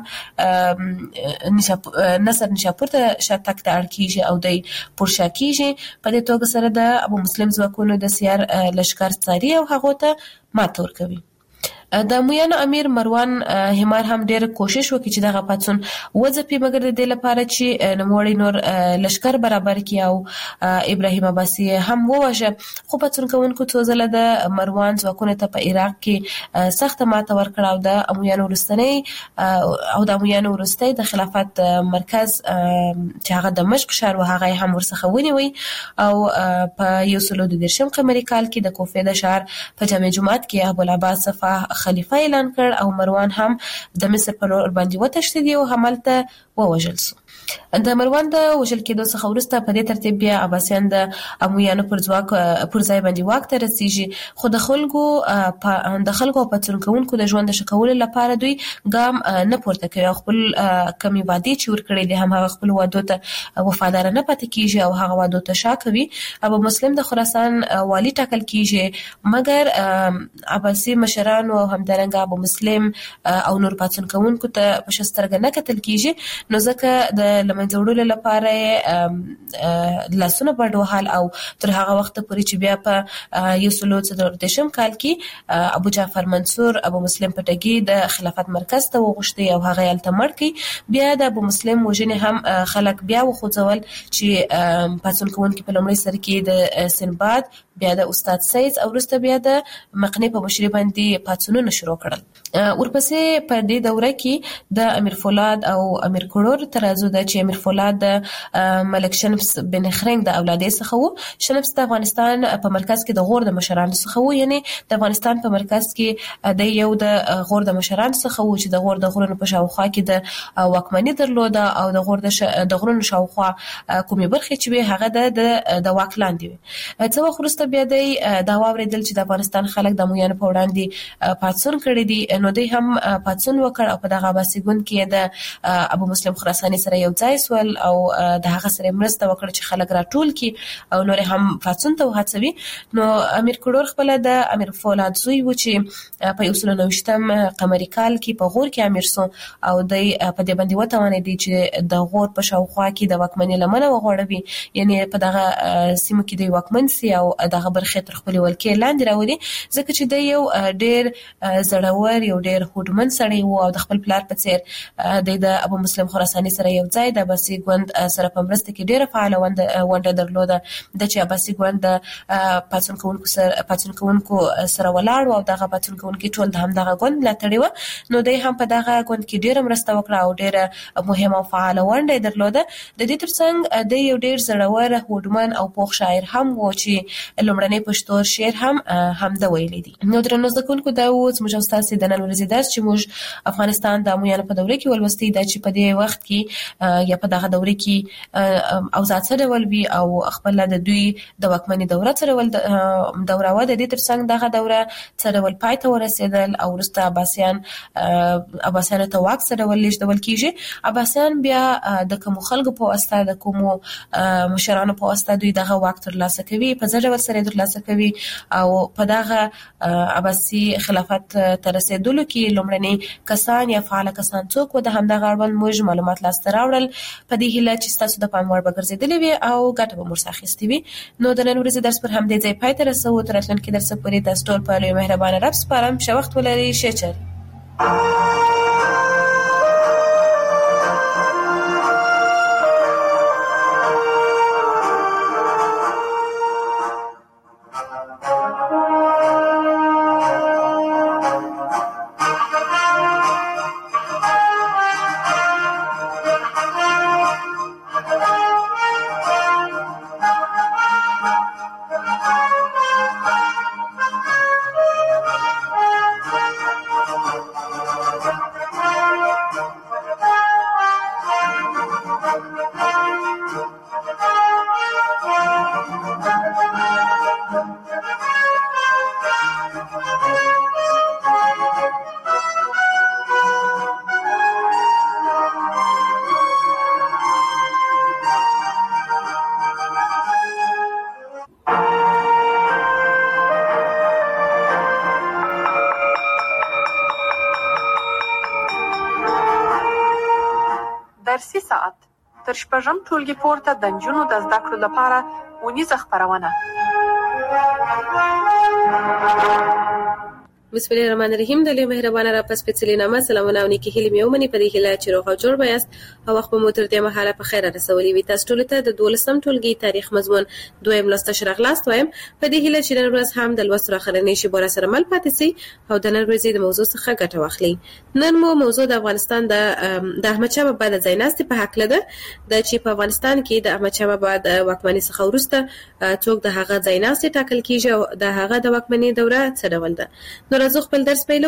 نصر نیشاپور ته شاتګ ته اړ کیږي او د پورشا کیږي. په دې توګه سره د ابو مسلم ځواکونو د سیار لشکر څاري او هغه ته ماته ورکوي. د امویانو امیر مروان همار هم ډېر کوشش وکړي چې دغه پاڅون وځپي، مګر د دې لپاره چې نوموړی نور لشکر برابر کړي او ابراهیم عباسي هم ووژه. خو پاڅون کوونکو څو ځله د مروان ځواکونو ته په عراق کې سخته ماته ورکړه او د امویانو وروستنی او د امویانو وروستی د خلافت مرکز چې هغه دمشق ښار و هغه هم ورڅخه ونیوی او په یو سلو د دېرشم قمري کال کې د کوفې د ښار په جامع جومات کې ابوالعباس صفا خلیفہ اعلان کړ او مروان هم د مصر په لور باندې وتښتېد او همالته ووژل شو. د مروان د وژل کېدو څخه وروسته په دې ترتیب بیا عباسیان د امویانو پر ځواک پر ځای باندې واک ته رسیږي. خو د خلکو د خلکو په پاڅون کوونکو د ژوند د ښه کولو لپاره دوی ګام نه پورته کوي او خپل کمې وعدې چې ورکړي دي هم هغه خپل وعدو ته وفادار نه پاتې کیږي او هغه وعدو ته شا کوي. ابو مسلم د خراسان والی ټاکل کیږي، مګر عباسي مشران او همدارنګه ابو مسلم او نور پاڅون کوونکو ته په شسترګه نه کتل کیږي. نو ځکه د لمنځه وړلو لپاره لاسونه بډ وهل او تر هغه وخت پورې چې بیا په یو سلو څلور دېرشم کال کې ابو جعفر منصور ابو مسلم پټګي د خلافت مرکز ته وغوښتي او هغه یې الته مړ کړي. بیا د ابو مسلم وژنې هم خلک بیا وخوځول چې پاڅون کوونکي په لومړي سر کې د سنباد، بیا د استاد سید او وروسته بیا د مقنی په مشرۍ باندې پاڅونونه شروع کړل. ورپسې په دې دوره کې د امیر فولاد او امیر کړور ترازو د چې امیر فولاد د ملک شنفس بن خرنګ د اولادې څخه وو. شنفس د افغانستان په مرکز کې د غور د مشرانو څخه وو، یعنی د افغانستان په مرکز کې د یو د غور د مشرانو څخه وو چې د غور د غرونو په شاوخوا کې د واکمنۍ درلوده او د غور د غرونو شاوخوا کومې برخې چې وي هغه د د واک لاندې وي. څه وخت وروسته بیا دی دا واورېدل چې د افغانستان خلک د امویانو په وړاندې پاڅون کړی دي، نو دوی هم پاڅون وکړ او په دغه عباسي ګوند کې د ابو مسلم خراساني سره یو ځای سول او د هغه سره مرسته وکړه چې خلک راټول کړي او نور هم پاڅون ته وهڅوي. نو امیر کړور خپل د امیر فولاد زوی و چې په یو سل او نوي قمري کال کې په غور کې امیر سو او د په دې باندې وتوانېدي چې د غور په شاوخوا کې د واکمنۍ لمنه وغوړوي، یعنی په دغه سیمه کې د واکمن سي او دغه برخې تر خپل ولکې لاندې راوړي، ځکه چې د یو ډېر زړور یو ډېر هوډمن سړی وو او د خپل پلار په څیر د ابو مسلم خراساني سره یو ځای د عباسي ګوند سره په مرسته کې ډېره فعاله ونډه درلوده. د چې عباسي ګوند د پاڅون کوونکو سره پاڅون کوونکو سره ولاړ او دغه پاڅون کوونکي ټول د همدغه ګوند ملاتړي وو، نو دوی هم په دغه ګوند کې ډېره مرسته وکړه او ډېره مهمه او فعاله ونډه درلوده. د دې ترڅنګ د یو ډېر زړور هوډمن او پوخ شاعر هم و چې لومړنی پښتو شعر هم هم د ویلي دي. نو درنو زده کوونکو دا و زموږ استاد د نن ورځې درس چې موږ افغانستان د امویانو په دوره کې ولوستي دا چې په دې وخت کې یا په دغه دوره کې اوضاع څه ډول وي او خپل د دوی د واکمنۍ دوره څه ډول دوره و. د دې ترڅنګ دغه دوره څه ډول پای ته ورسېدل او وروسته عباسیان عباسیانو ته واک څه ډول لیږدول کیږي. عباسیان بیا د کومو خلکو په واسطه د کومو مشرانو په واسطه دوی دغه واک ترلاسه کوي، په څه ډول سره ترلاسه کوي او په دغه عباسي خلافت ته رسېدلو کې لومړني کسان یا فعال کسان څوک و، د همدغه اړوند موږ معلومات لاسته راوړل په دې هیله چې ستاسو د پام وړ به ګرځېدلې وي او ګټه به مو ورڅخه اخیستې وي. نو د نن ورځې درس پر همدې ځای پای ته رسوو. تر راتلونکي درسه پورې تاسو ټول په لوی مهربانه رب سپارم. ښه وخت ولرئ. ښه چل. درسي ساعت تر شپږم ټولګي پورته د نجونو د زده کړو لپاره ونیزه خپرونه. بسم الله الرحمن الرحیم. د لوی مهربانه را پس پېڅلې نامه سلامونه او نیکی هیلې مې ومني په دې هیله چې روغ او جوړ بیاست او وخت په موتر دې مهاله په خیر رسولي وي. تاسو ټول ته د دولسم ټولګي تاریخ مضمون دویم لوست شرح لاست وایم په دې هیله چې نن ورځ هم د لوست راخرنې شي بور سره مل پاتې سي او د نن ورځې د موضوع څخه ګټه واخلي. نن مو موضوع د افغانستان د د احمد شاه بابا د ځایناستي په حق لده د چې په افغانستان کې د احمد شاه بابا د واکمنۍ څخه وروسته څوک د هغه ځایناستي ټاکل کیږي او د هغه د واکمنۍ دوره څه ډول ده. نو راځو خپل درس پیلو.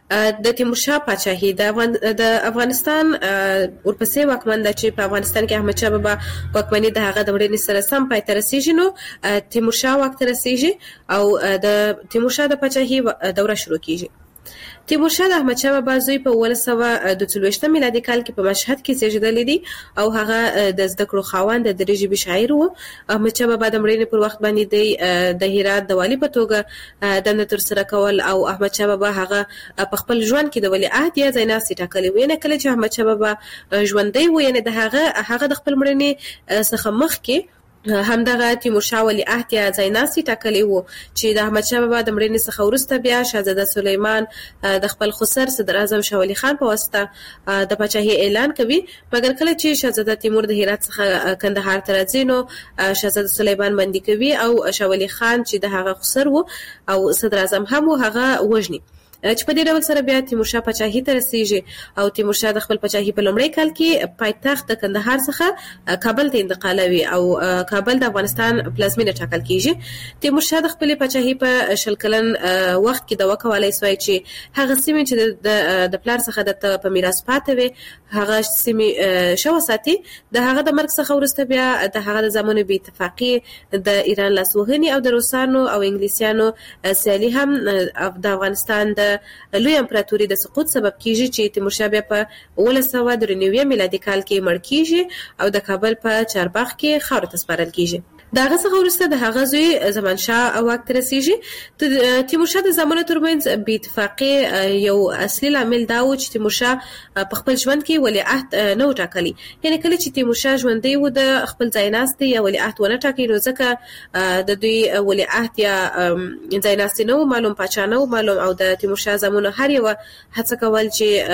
د تیمورشاه پاچاهي د افغان د افغانستان ورپسې واکمن د چې په افغانستان کې احمد شاه بابا واکمنۍ د هغه د وړاندې سره سم پای ته رسیږي نو تیمورشاه واک ته رسیږي او د تیمورشاه د پاچاهي دوره شروع کیږي. تیمورشاه د احمد شاه بابا زوی په اوولس سوه دوه څلوېښتم میلادي کال کې په مشهد کې زیږېدلی دی او هغه د زده کړو خاوند د درې ژبې شاعر و. احمد شاه بابا د مړینې پر وخت باندې دی د هرات د والي په توګه دنده ترسره کول او احمد شاه بابا هغه په خپل ژوند کې د ولیعهد یا ځایناستي ټاکلی و. یعنې کله چې احمد شاه بابا ژوندی و یعنې د هغه هغه د خپل مړینې څخه مخکې همدغه تیمورشاه ولیعهد یا ځایناستي ټاکلی و چې د احمد شاه بابا د مړینې څخه وروسته بیا شهزاده سلیمان د خپل خسر صدر اعظم شاه ولي خان په واسطه د پاچاهۍ اعلان کوي. مګر کله چې شهزاده تیمور د هرات څخه کندهار ته راځي نو شهزاده سلیمان بندي کوي او شاه ولي خان چې د هغه خسر و او صدر اعظم هم هغه وژني چې په دې ډول سره بیا تیمورشاه پاچاهي ته رسیږي او تیمورشاه د خپل پاچاهي په لومړي کال کې پایتخت د کندهار څخه کابل ته انتقالوي او کابل د افغانستان پلازمینه ټاکل کیږي. تیمورشاه د خپل پاچاهي په شل کلن وخت کې د وکولای سوی چې هغه سیمې چې د پلار څخه د په میراث پاتې وي هغه سیمې شو ساتي. د هغه د مرګ څخه وروسته بیا د هغه د زمانو بې اتفاقي د ایران لاسوهنې او د روسانو او انګلیسیانو سیالي هم د افغانستان د لوی امپراتوري د سقوط سبب کیږي چې تیمورشاه بیا په اوولس سوه درې نوي میلادي کال کې مړ کیږي او د کابل په چارباغ کې خاورو ته سپارل کیږي. د هغه څخه وروسته د هغه زوی زمانشاه واک ته رسیږي. تیمورشاه د زامنو ترمنځ بې اتفاقي یو اصلي لامل دا و چې تیمورشاه په خپل ژوند کې ولیعهد نه و ټاکلی. یعنې کله چې تیمورشاه ژوندی و د خپل ځایناستي یا ولیعهد ونه ټاکي نو ځکه د دوی ولیعهد یا ځایناستي نه و معلوم، پاچا نه و معلوم او د تیمورشاه زامنو هر یو هڅه کول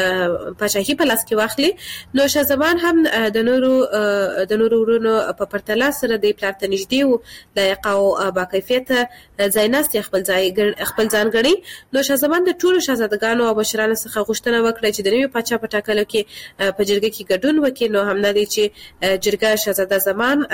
چې پاچاهي په لاس کې واخلي. نو شاه زمان هم د نورو د نورو ورونو په پرتله سره د پلار ته نږدې و، لایق او با کیفیته ځایناستي خپل ځای خپل ځان ګڼي. نو شاه زمان د ټولو شاهزادګانو او مشرانو څخه غوښتنه وکړه چې د نوي پاچا په ټاکلو کې په جرګه کې ګډون وکړي. نو همدا دی چې جرګه شاهزاده زمان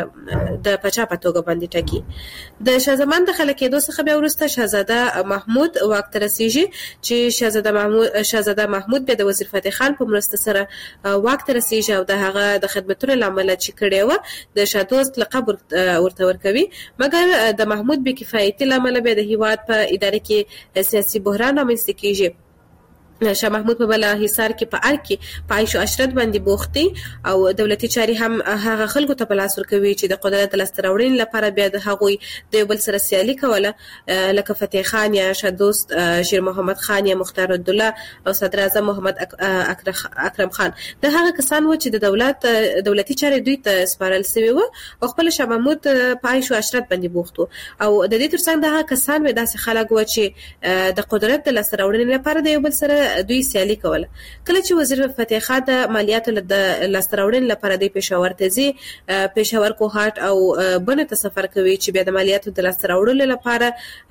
د پاچا په توګه باندې ټاکي. د شاه زمان د خلک کېدو څخه بیا وروسته شاهزاده محمود واک ته رسیږي چې شاهزاده محمود شاهزاده محمود بیا د وزیر فتح خان په مرسته سره واک ته رسیږي او د هغه د خدمتونو لامل چې کړی و د شاه دوست لقب ورته ورکوي. مګر د محمود بې کفایتي لامل بیا د هیواد په اداره کې سیاسي بحران رامنځته کیږي. شاه محمود په بل حصار کې په ار کې په عیش او عشرت باندې بوختي او دولتي چاري هم هغه خلکو ته په لاس ورکوي چې د قدرت د لاسته راوړنې لپاره بیا د هغوی د یو بل سره سیالي کوله لکه فتح خان یا شاه دوست شیر محمد خان یا مختار الدوله او صدر اعظم محمد اکرم خان. د هغه کسان و چې د دولت دولتي چاري دوی ته سپارل شوی و او خپل شاه محمود په عیش او عشرت باندې بوخت او د دې ترڅنګ د هغه کسان و داسې خلک و چې د قدرت د لاسته راوړنې لپاره د یو بل سره دوی سیالي کوله. کله چې وزیر فتح خان د مالیاتو د لاسته راوړنې لپاره د پېښور ته ځي، پېښور کوهاټ او بنو ته سفر کوي چې بیا د مالیاتو د لاسته راوړلو لپاره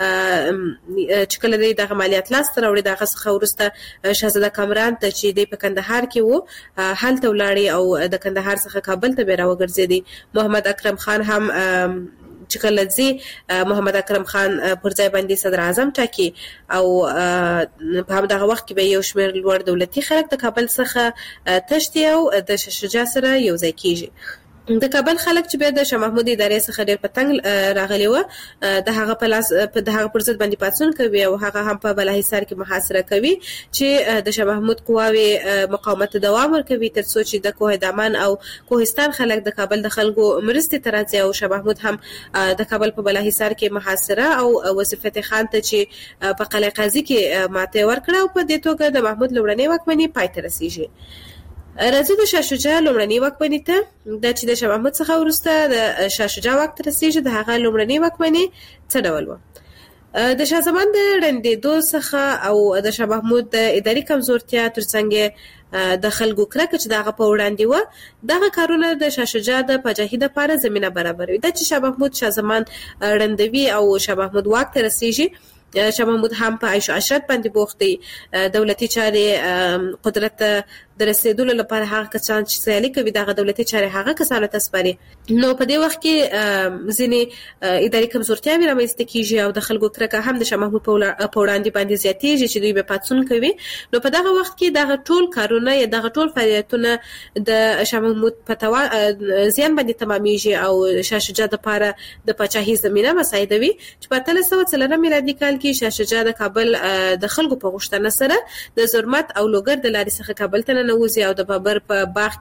چې کله دی دغه مالیات لاسته راوړي دغه څخه وروسته شهزاده کامران ته چې دی په کندهار کې و هلته ولاړی او د کندهار څخه کابل ته بیا راوګرځېدی. محمد اکرم خان هم چې کله ځي محمد اکرم خان پر ځای باندې صدر اعظم ټاکي او په همدغه وخت کې به یو شمېر لوړ دولتي خلک د کابل څخه تښتي او د شاه شجاع سره یو ځای کیږي. د کابل خلک چې بیا د شاه محمود ادارې څخه ډېر په تنګ راغلي وه د هغه په لاس د هغه پر ضد باندې پاڅون کوي او هغه هم په بالاحصار کې محاصره کوي چې د شاه محمود قواوې مقاومت ته دوام ورکوي تر څو چې د کوه دامان او کوهستان خلک د کابل د خلکو مرستې ته راځي او شاه محمود هم د کابل په بالاحصار کې محاصره او وزیر فتح خان ته چې په قلعه قاضي کې ماته ورکړه او په دې توګه د محمود لومړنۍ واکمني پای ته رسیږي. راځو د شاه شجاع لومړنی واکمني ته. د چې د شاه محمود څخه وروسته د شاه شجاع واک ته رسیږي، د هغه لومړنی واکمني څه ډول و؟ د شاه زمان د ړندېدو څخه او د شاه محمود د اداري کمزورتیا ترڅنګ د خلکو کرکه چې دغه په وړاندې و، دغه کارونه د شاه شجاع د پاچاهۍ لپاره زمينه برابروي. د چې شاه محمود شاه زمان ړندوي او شاه محمود واک ته رسیږي، شاه محمود هم په عیش او عشرت باندې بوخت دی. دولتي چارې قدرت د رسیدلو لپاره هغه کسان چې سیالي کوي دغه دولتي چارې هغه کسانو ته سپاري. نو په دې وخت کې ځینې اداري کمزورتیاوې رامنځته کیږي او د خلکو کرکه هم د شاه محمود په وړاندې باندې زیاتېږي چې دوی به پاڅون کوي. نو په دغه وخت کې دغه ټول کارونه یا دغه ټول فعالیتونه د شاه محمود په توا زیان باندې تمامېږي او شاه شجاع لپاره د پاچاهۍ زمينه مساعدوي چې په اتلس سوه څلورم میلادي کال کې شاه شجاع د کابل د خلکو په غوښتنه سره د زرمت او لوګر د لارې څخه کابل ته ننوځي او د بابر په باغ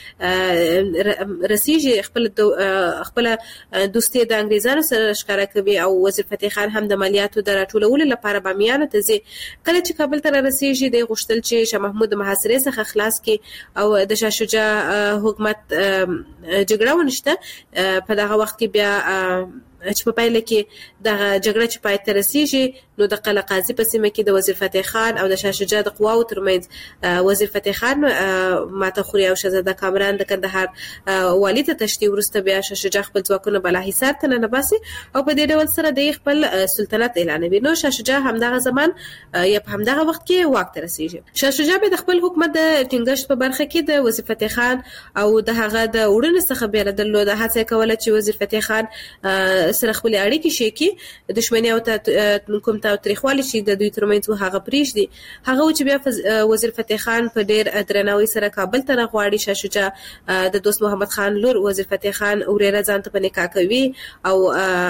کې رسیږي. خپل خپل دوستي د انګريزانو سره ښکارا کوي او وزیر فتح خان هم د مالیاتو د راټولولو لپاره بامیان ته ځي. کله چې کابل ته رسیږي د غوښتل چې شاه محمود د محاصرې څخه خلاص کړي او د شاه شجاع حکومت جګړه ونشته. په دغه وخت کې بیا چې په پایله کې د جګړه چې پای ته رسیږي، نو د قلعه قاضي په سیمه کې د وزیر فتح خان او د شاه شجاع د قواو ترمنځ وزیر فتح خان ماته خوري او شهزاده کامران د کندهار والي ته تشتي. ورسته بیا شاه شجاع خپل ځواکونه بالاحصار ته ننباسي او په دې ډول سره د خپل سلطنت اعلانوي. نو شاه شجاع همدغه زمان یا په همدغه وخت کې واک ته رسیږي. شاه شجاع به د خپل حکومت د ټینګښت په برخه کې د وزیر فتح خان او د هغه د وړاندې څخه بیرېدلو د هڅه کوله چې وزیر فتح خان سره خپل اړیکې شي کې دښمنی او کوم تاریخوالي چې د دوی ترمنځ هغه پریږدي. هغه چې بیا وزیر فتح خان په ډېر درناوي سره کابل ته راغواړي. شاه شجاع د دوست محمد خان لور وزیر فتح خان وريره ځان ته په نکاح کوي او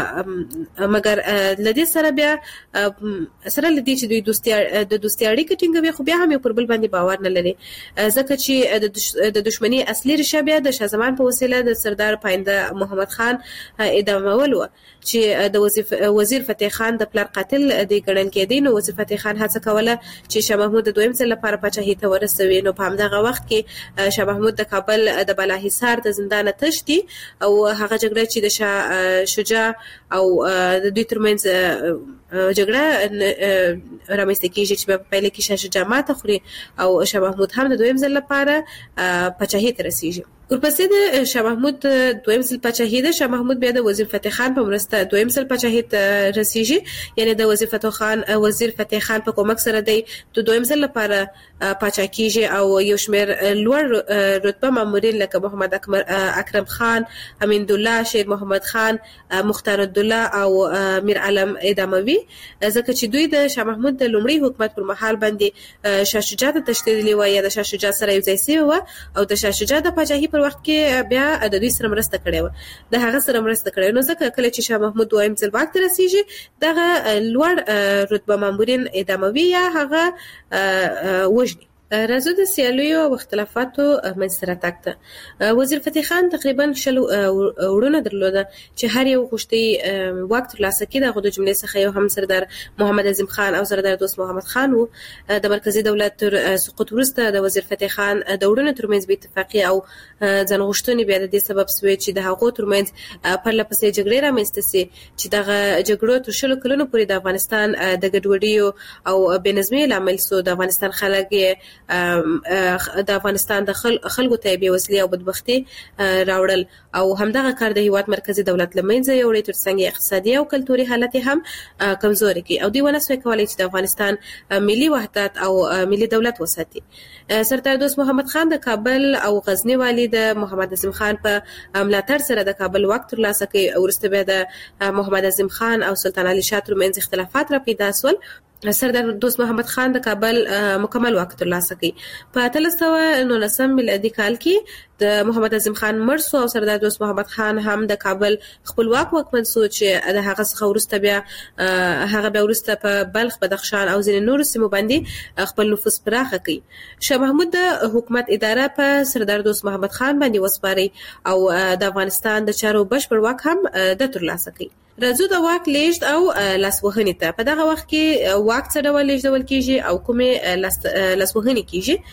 مګر لدې سره بیا سره لدې چې دوی دوستي د دوستي اړیکې ټینګوي، خو بیا هم یو پر بل باندې باور نه لري، ځکه چې د دښمنی اصلي ریښه بیا د شاه زمان په وسیله د سردار پاینده محمد خان ادامول و چې د وزیر فتح خان د پلار قاتل دی ګڼل کېدی. نو وزیر فتح خان هڅه کوله چې شاه محمود د دویم ځل لپاره پاچاهۍ ته ورسوي. نو په همدغه وخت کې شاه محمود د کابل د بالاحصار د زندان تشتي او هغه جګړه چې د شاه شجاع او د دوی ترمنځ جګړه رامنځته کیږي چې په پیل کې شاه شجاع ماته خوري او شاه محمود هم د دویم ځل لپاره پاچاهۍ ته رسیږي. ورپسې د شاه محمود دویم ځل پاچاهۍ ده. شاه محمود بیا د وزیر فتح خان په مرسته دویم ځل پاچاهۍ ته رسیږي، یعنی د وزیر فتح خان وزیر فتح خان په کومک سره دی د دویم ځل لپاره پاچا کیږي او یو شمېر لوړ رتبه مامورین لکه محمد اکرم خان، امین الله، شیر محمد خان، مختار الدوله او میر علم اداموي، ځکه چې دوی د شاه محمود د لومړي حکومت پر مهال باندې شاه شجاع ته تشدید و یا د شاه شجاع سره یو ځای شوی و او د شاه شجاع د پاچاهۍ پر وخت کې بیا د دوی سره مرسته کړې و د هغه سره مرسته کړې نو ځکه کله چې شاه محمود دویم ځل واک ته رسیږي دغه لوړ رتبه مامورین اداموي یا هغه وژني. راځو د سیالیو او اختلافاتو منځته راتګ ته. وزیر فتح خان تقریبا شل وړونه درلوده چې هر یو غوښتي واک ترلاسه کړي. دغه د جملې څخه یو هم سردار محمد اعظم خان او سردار دوست محمد خان وو. د مرکزی دولت تر سقوط وروسته د وزیر فتح خان د وړونه ترمنځ بې اتفاقي او ځانغوښتنې بیا د دې سبب شوې چې د هغو ترمنځ پرله پسې جګړې رامنځته سي چې دغه جګړو تر شلو کلونو پورې د افغانستان د ګډوډۍ او بې نظمۍ لامل سو. د افغانستان خلک د افغانستان د خلکو ته بې وسلې او بدبختي راوړل او همدغه کار د هیواد مرکزی دولت لمنځه یوړی، ترڅنګ اقتصادي او کلتوري حالت هم کمزوري کی او دوی ونه سوی کولای چې د افغانستان ملي وحدت او ملي دولت وساتي. سردار دوست محمد خان د کابل او غزنی والی د محمد اعظم خان په ملاتړ سره د کابل واک ترلاسه کړ. ورسته بیا د محمد اعظم خان او سلطان علي شاه ترمنځ اختلافات را پیدا شول. سردار دوست محمد خان د کابل مکمل واک ترلاسه کړ. په اتلس سوه نولسم میلادي کال کې د محمد اعظم خان مړ شو او سردار دوست محمد خان هم د کابل خپلواک واکمن شو چې د هغه څخه ورسته بیا هغه بیا ورسته په بلخ، بدخشان او ځینې نورو سیمو باندې خپل نفوذ پراخه کړ. شاه محمود د حکومت اداره په سردار دوست محمد خان باندې وسپاري او د افغانستان د چارو بشپړ واک هم د ترلاسه کړ. راځو د واک لیږد او لاسوهنې ته. په دغه وخت کې واک څه ډول لیږدول کیږي او کومې لاسوهنې کیږي.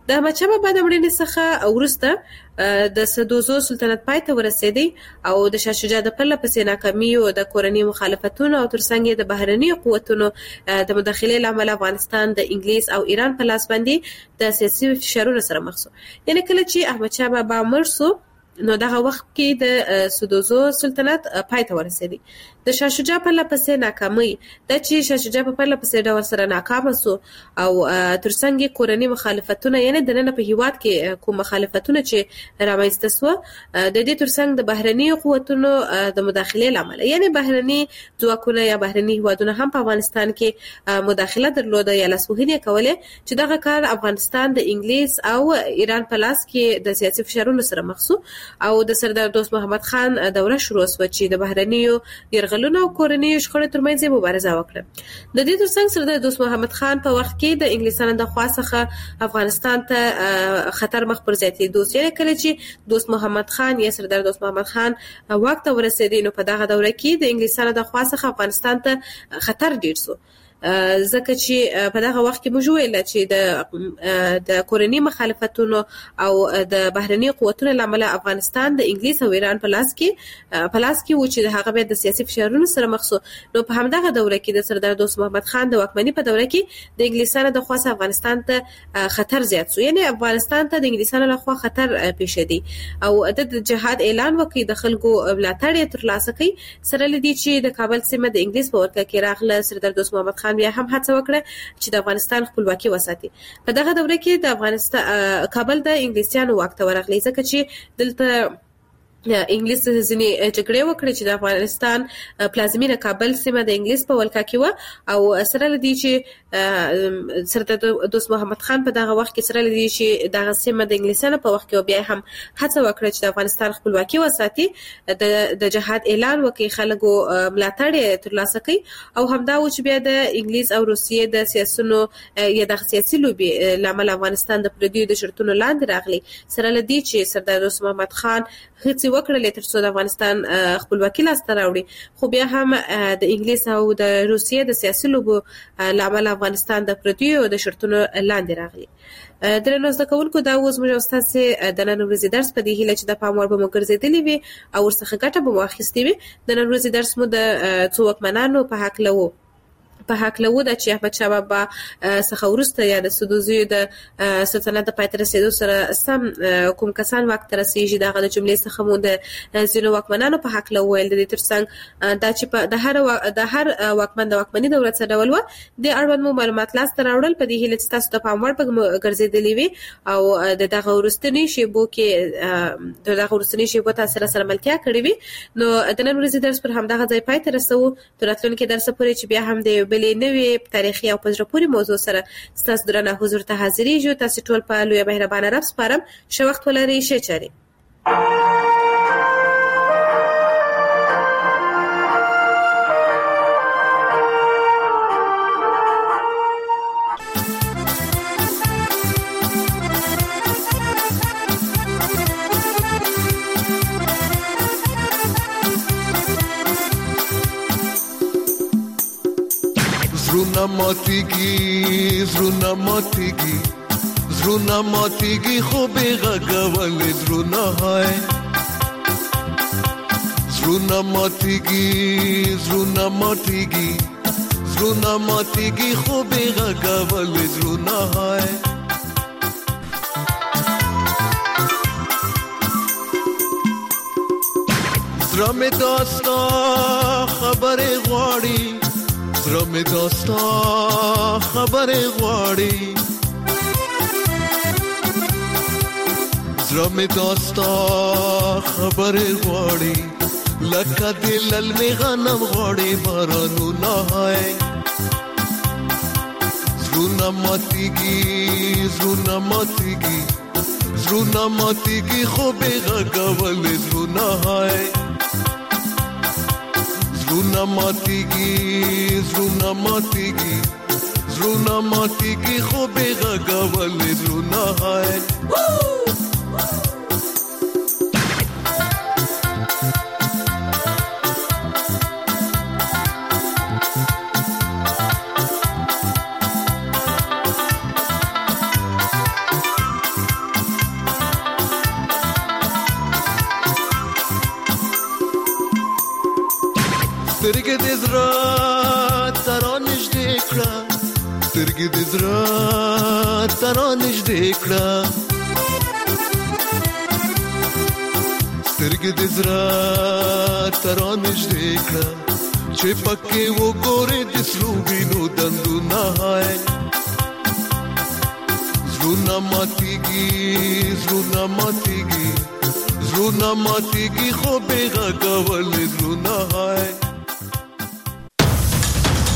د احمدشاه بابا د مړینې څخه وروسته د سدوزو سلطنت پای ته ورسېدی او د شاه شجاع د پرله پسې ناکامي او د کورنۍ مخالفتونو او ترڅنګ د بهرني قوتونو د مداخلې لامل افغانستان د انګلیس او ایران په لاس باندې د سیاسي فشارونو سره مخ شو. یعنی کله چې احمدشاه بابا مړ شو نو دغه وخت کې د سدوزو سلطنت پای ته ورسېدی. د شاه شجاع په لپسې ناکامي د چې شاه شجاع په لپسې ډول سره ناکام شو او ترڅنګ کورنۍ مخالفتونه یعنی د نن په هیواد کې کوم مخالفتونه چې رامنځته شو د دې ترڅنګ د بهرني قوتونو د مداخلې لامل یعنی بهرني ځواکونه یا بهرني هیوادونه هم په افغانستان کې مداخله درلوده یا لاسوهنه کوله چې دغه کار افغانستان د انګلیس او ایران په لاس کې د سیاسي فشارونو سره مخ شو او د سردار دوست محمد خان دوره شروع شو چې د بهرنیو يرغلونو او کورنۍ شخړو ترمنځ مبارزه وکړه. د دې ترڅنګ سردار دوست محمد خان په وخت کې د انګلیسانو د خوا څخه افغانستان ته خطر مخ پر زیاتېدو یعنی کله چې دوست محمد خان یا سردار دوست محمد خان وخت ورسېدي نو په دغه دوره کې د انګلیسانو د خوا څخه افغانستان ته خطر ډیر شو ځکه چې په دغه وخت کې موږ ویل چې د د کورنۍ مخالفتونو او د بهرني قوتونو لامل افغانستان د انګلیس او ایران په لاس کې په لاس کې و چې د هغه د سیاسي فشارونو سره مخ شو. نو په همدغه دوره کې د سردار دوست محمد خان د واکمنۍ په دوره کې د انګلیسانو د خوا افغانستان ته خطر زیات شو یعنی افغانستان ته د انګلیسانو له خوا خطر پیښ دی او د جهاد اعلان وکړي د خلکو ملاتړ ترلاسه کړي سره لدی چې د کابل سیمه د انګلیس په ورکه کې راغله. سردار دوست محمد خان بیا هم هڅه وکړه چې د افغانستان خپلواکي وساتي. په دغه دوره کې د افغانستان کابل د انګلیسیانو واک ته ورغلی ځکه چې دلته انګلیس ځینې جګړې وکړې چې د افغانستان پلازمینه کابل سیمه د انګلیس په ولکه کې و او سره لدی چې سردار دوست محمد خان په دغه وخت کې سره لدی چې دغه سیمه د انګلیسانو په وخت کې بیا هم هڅه وکړه چې د افغانستان خپلواکي وساتي د د جهاد اعلان وکړي خلکو ملاتړ ترلاسه کړي او همدا و چې بیا د انګلیس او روسیې د سیاسونو یا د سیاسي لوبي لامل افغانستان د پردیو د شرطونو لاندې راغلی. سره لدی چې سردار دوست محمد خان هڅه وکړلې ترڅو د افغانستان خپلواکي لاسته راوړي خو بیا هم د انګلیس او د روسیې د سیاسي لوبو لامل افغانستان د پردیو د شرطونو لاندې راغلی. درنو زده کوونکو دا اوس موږ استاسو د نن ورځې درس په دې هیله چې د پاموړ به مو ګرځېدلی وي او ورڅخه ګټه به واخیستې وي. د نن ورځې درس مو د څو واکمنانو په حق له په حق له ودا چې احمد شاه بابا څخه ورسته یا د سدوزي د سلطنت د پاتې رسیدو سره سم کوم کسان وخت رسیږي دغه د جملې څخه مو د زینو واکمنانو په حق له ویل د ترڅنګ دا چې په د هر د هر واکمن د واکمنۍ دولت سره ډول و د اړوند مو معلومات لاس تر اورل په دې هیله چې تاسو ته پام ور په ګرځېدلی وي او د دغه ورستنی شیبو کې د دغه ورستنی شیبو تاسو سره ملکیا کړی وي. نو د نن ورځې درس پر همدغه ځای پای ته رسو. تراتلونکو درس پورې چې بیا هم د بلې نوې تاریخي او پزره پوری موضوع سره ستاسو درنه حضور ته حاضرېږو. تاسو ټول په لوی مهربانه رب سپارم. شو وخت ولرئ شه چاري. زرونا ماتیگی زرونا ماتیگی زرونا ماتیگی خوبی غگول زرونا های زرونا ماتیگی زرونا ماتیگی زرونا ماتیگی خوبی غگول زرونا های زرم داستا خبر غواړي زرم داستا خبر غواړي زرم داستا خبر غواړي لکه دلل می غنم غواړي بارانو نه هاي زرونا ماتیگی زرونا ماتیگی زرونا ماتیگی خو بغغول زرونا هاي زرونا ماتیگی زرونا ماتیگی زرونا ماتیگی خو بغغول زرونا هاي د زړه ترانش دیکړه سترګې د زړه ترانش دیکړه سترګې د زړه ترانش دیکړه چې پکې وګورې د سرو وینو دندونه هاي زړونه ماتېږي زړونه ماتېږي زړونه ماتېږي خو بې غږول زړونه هاي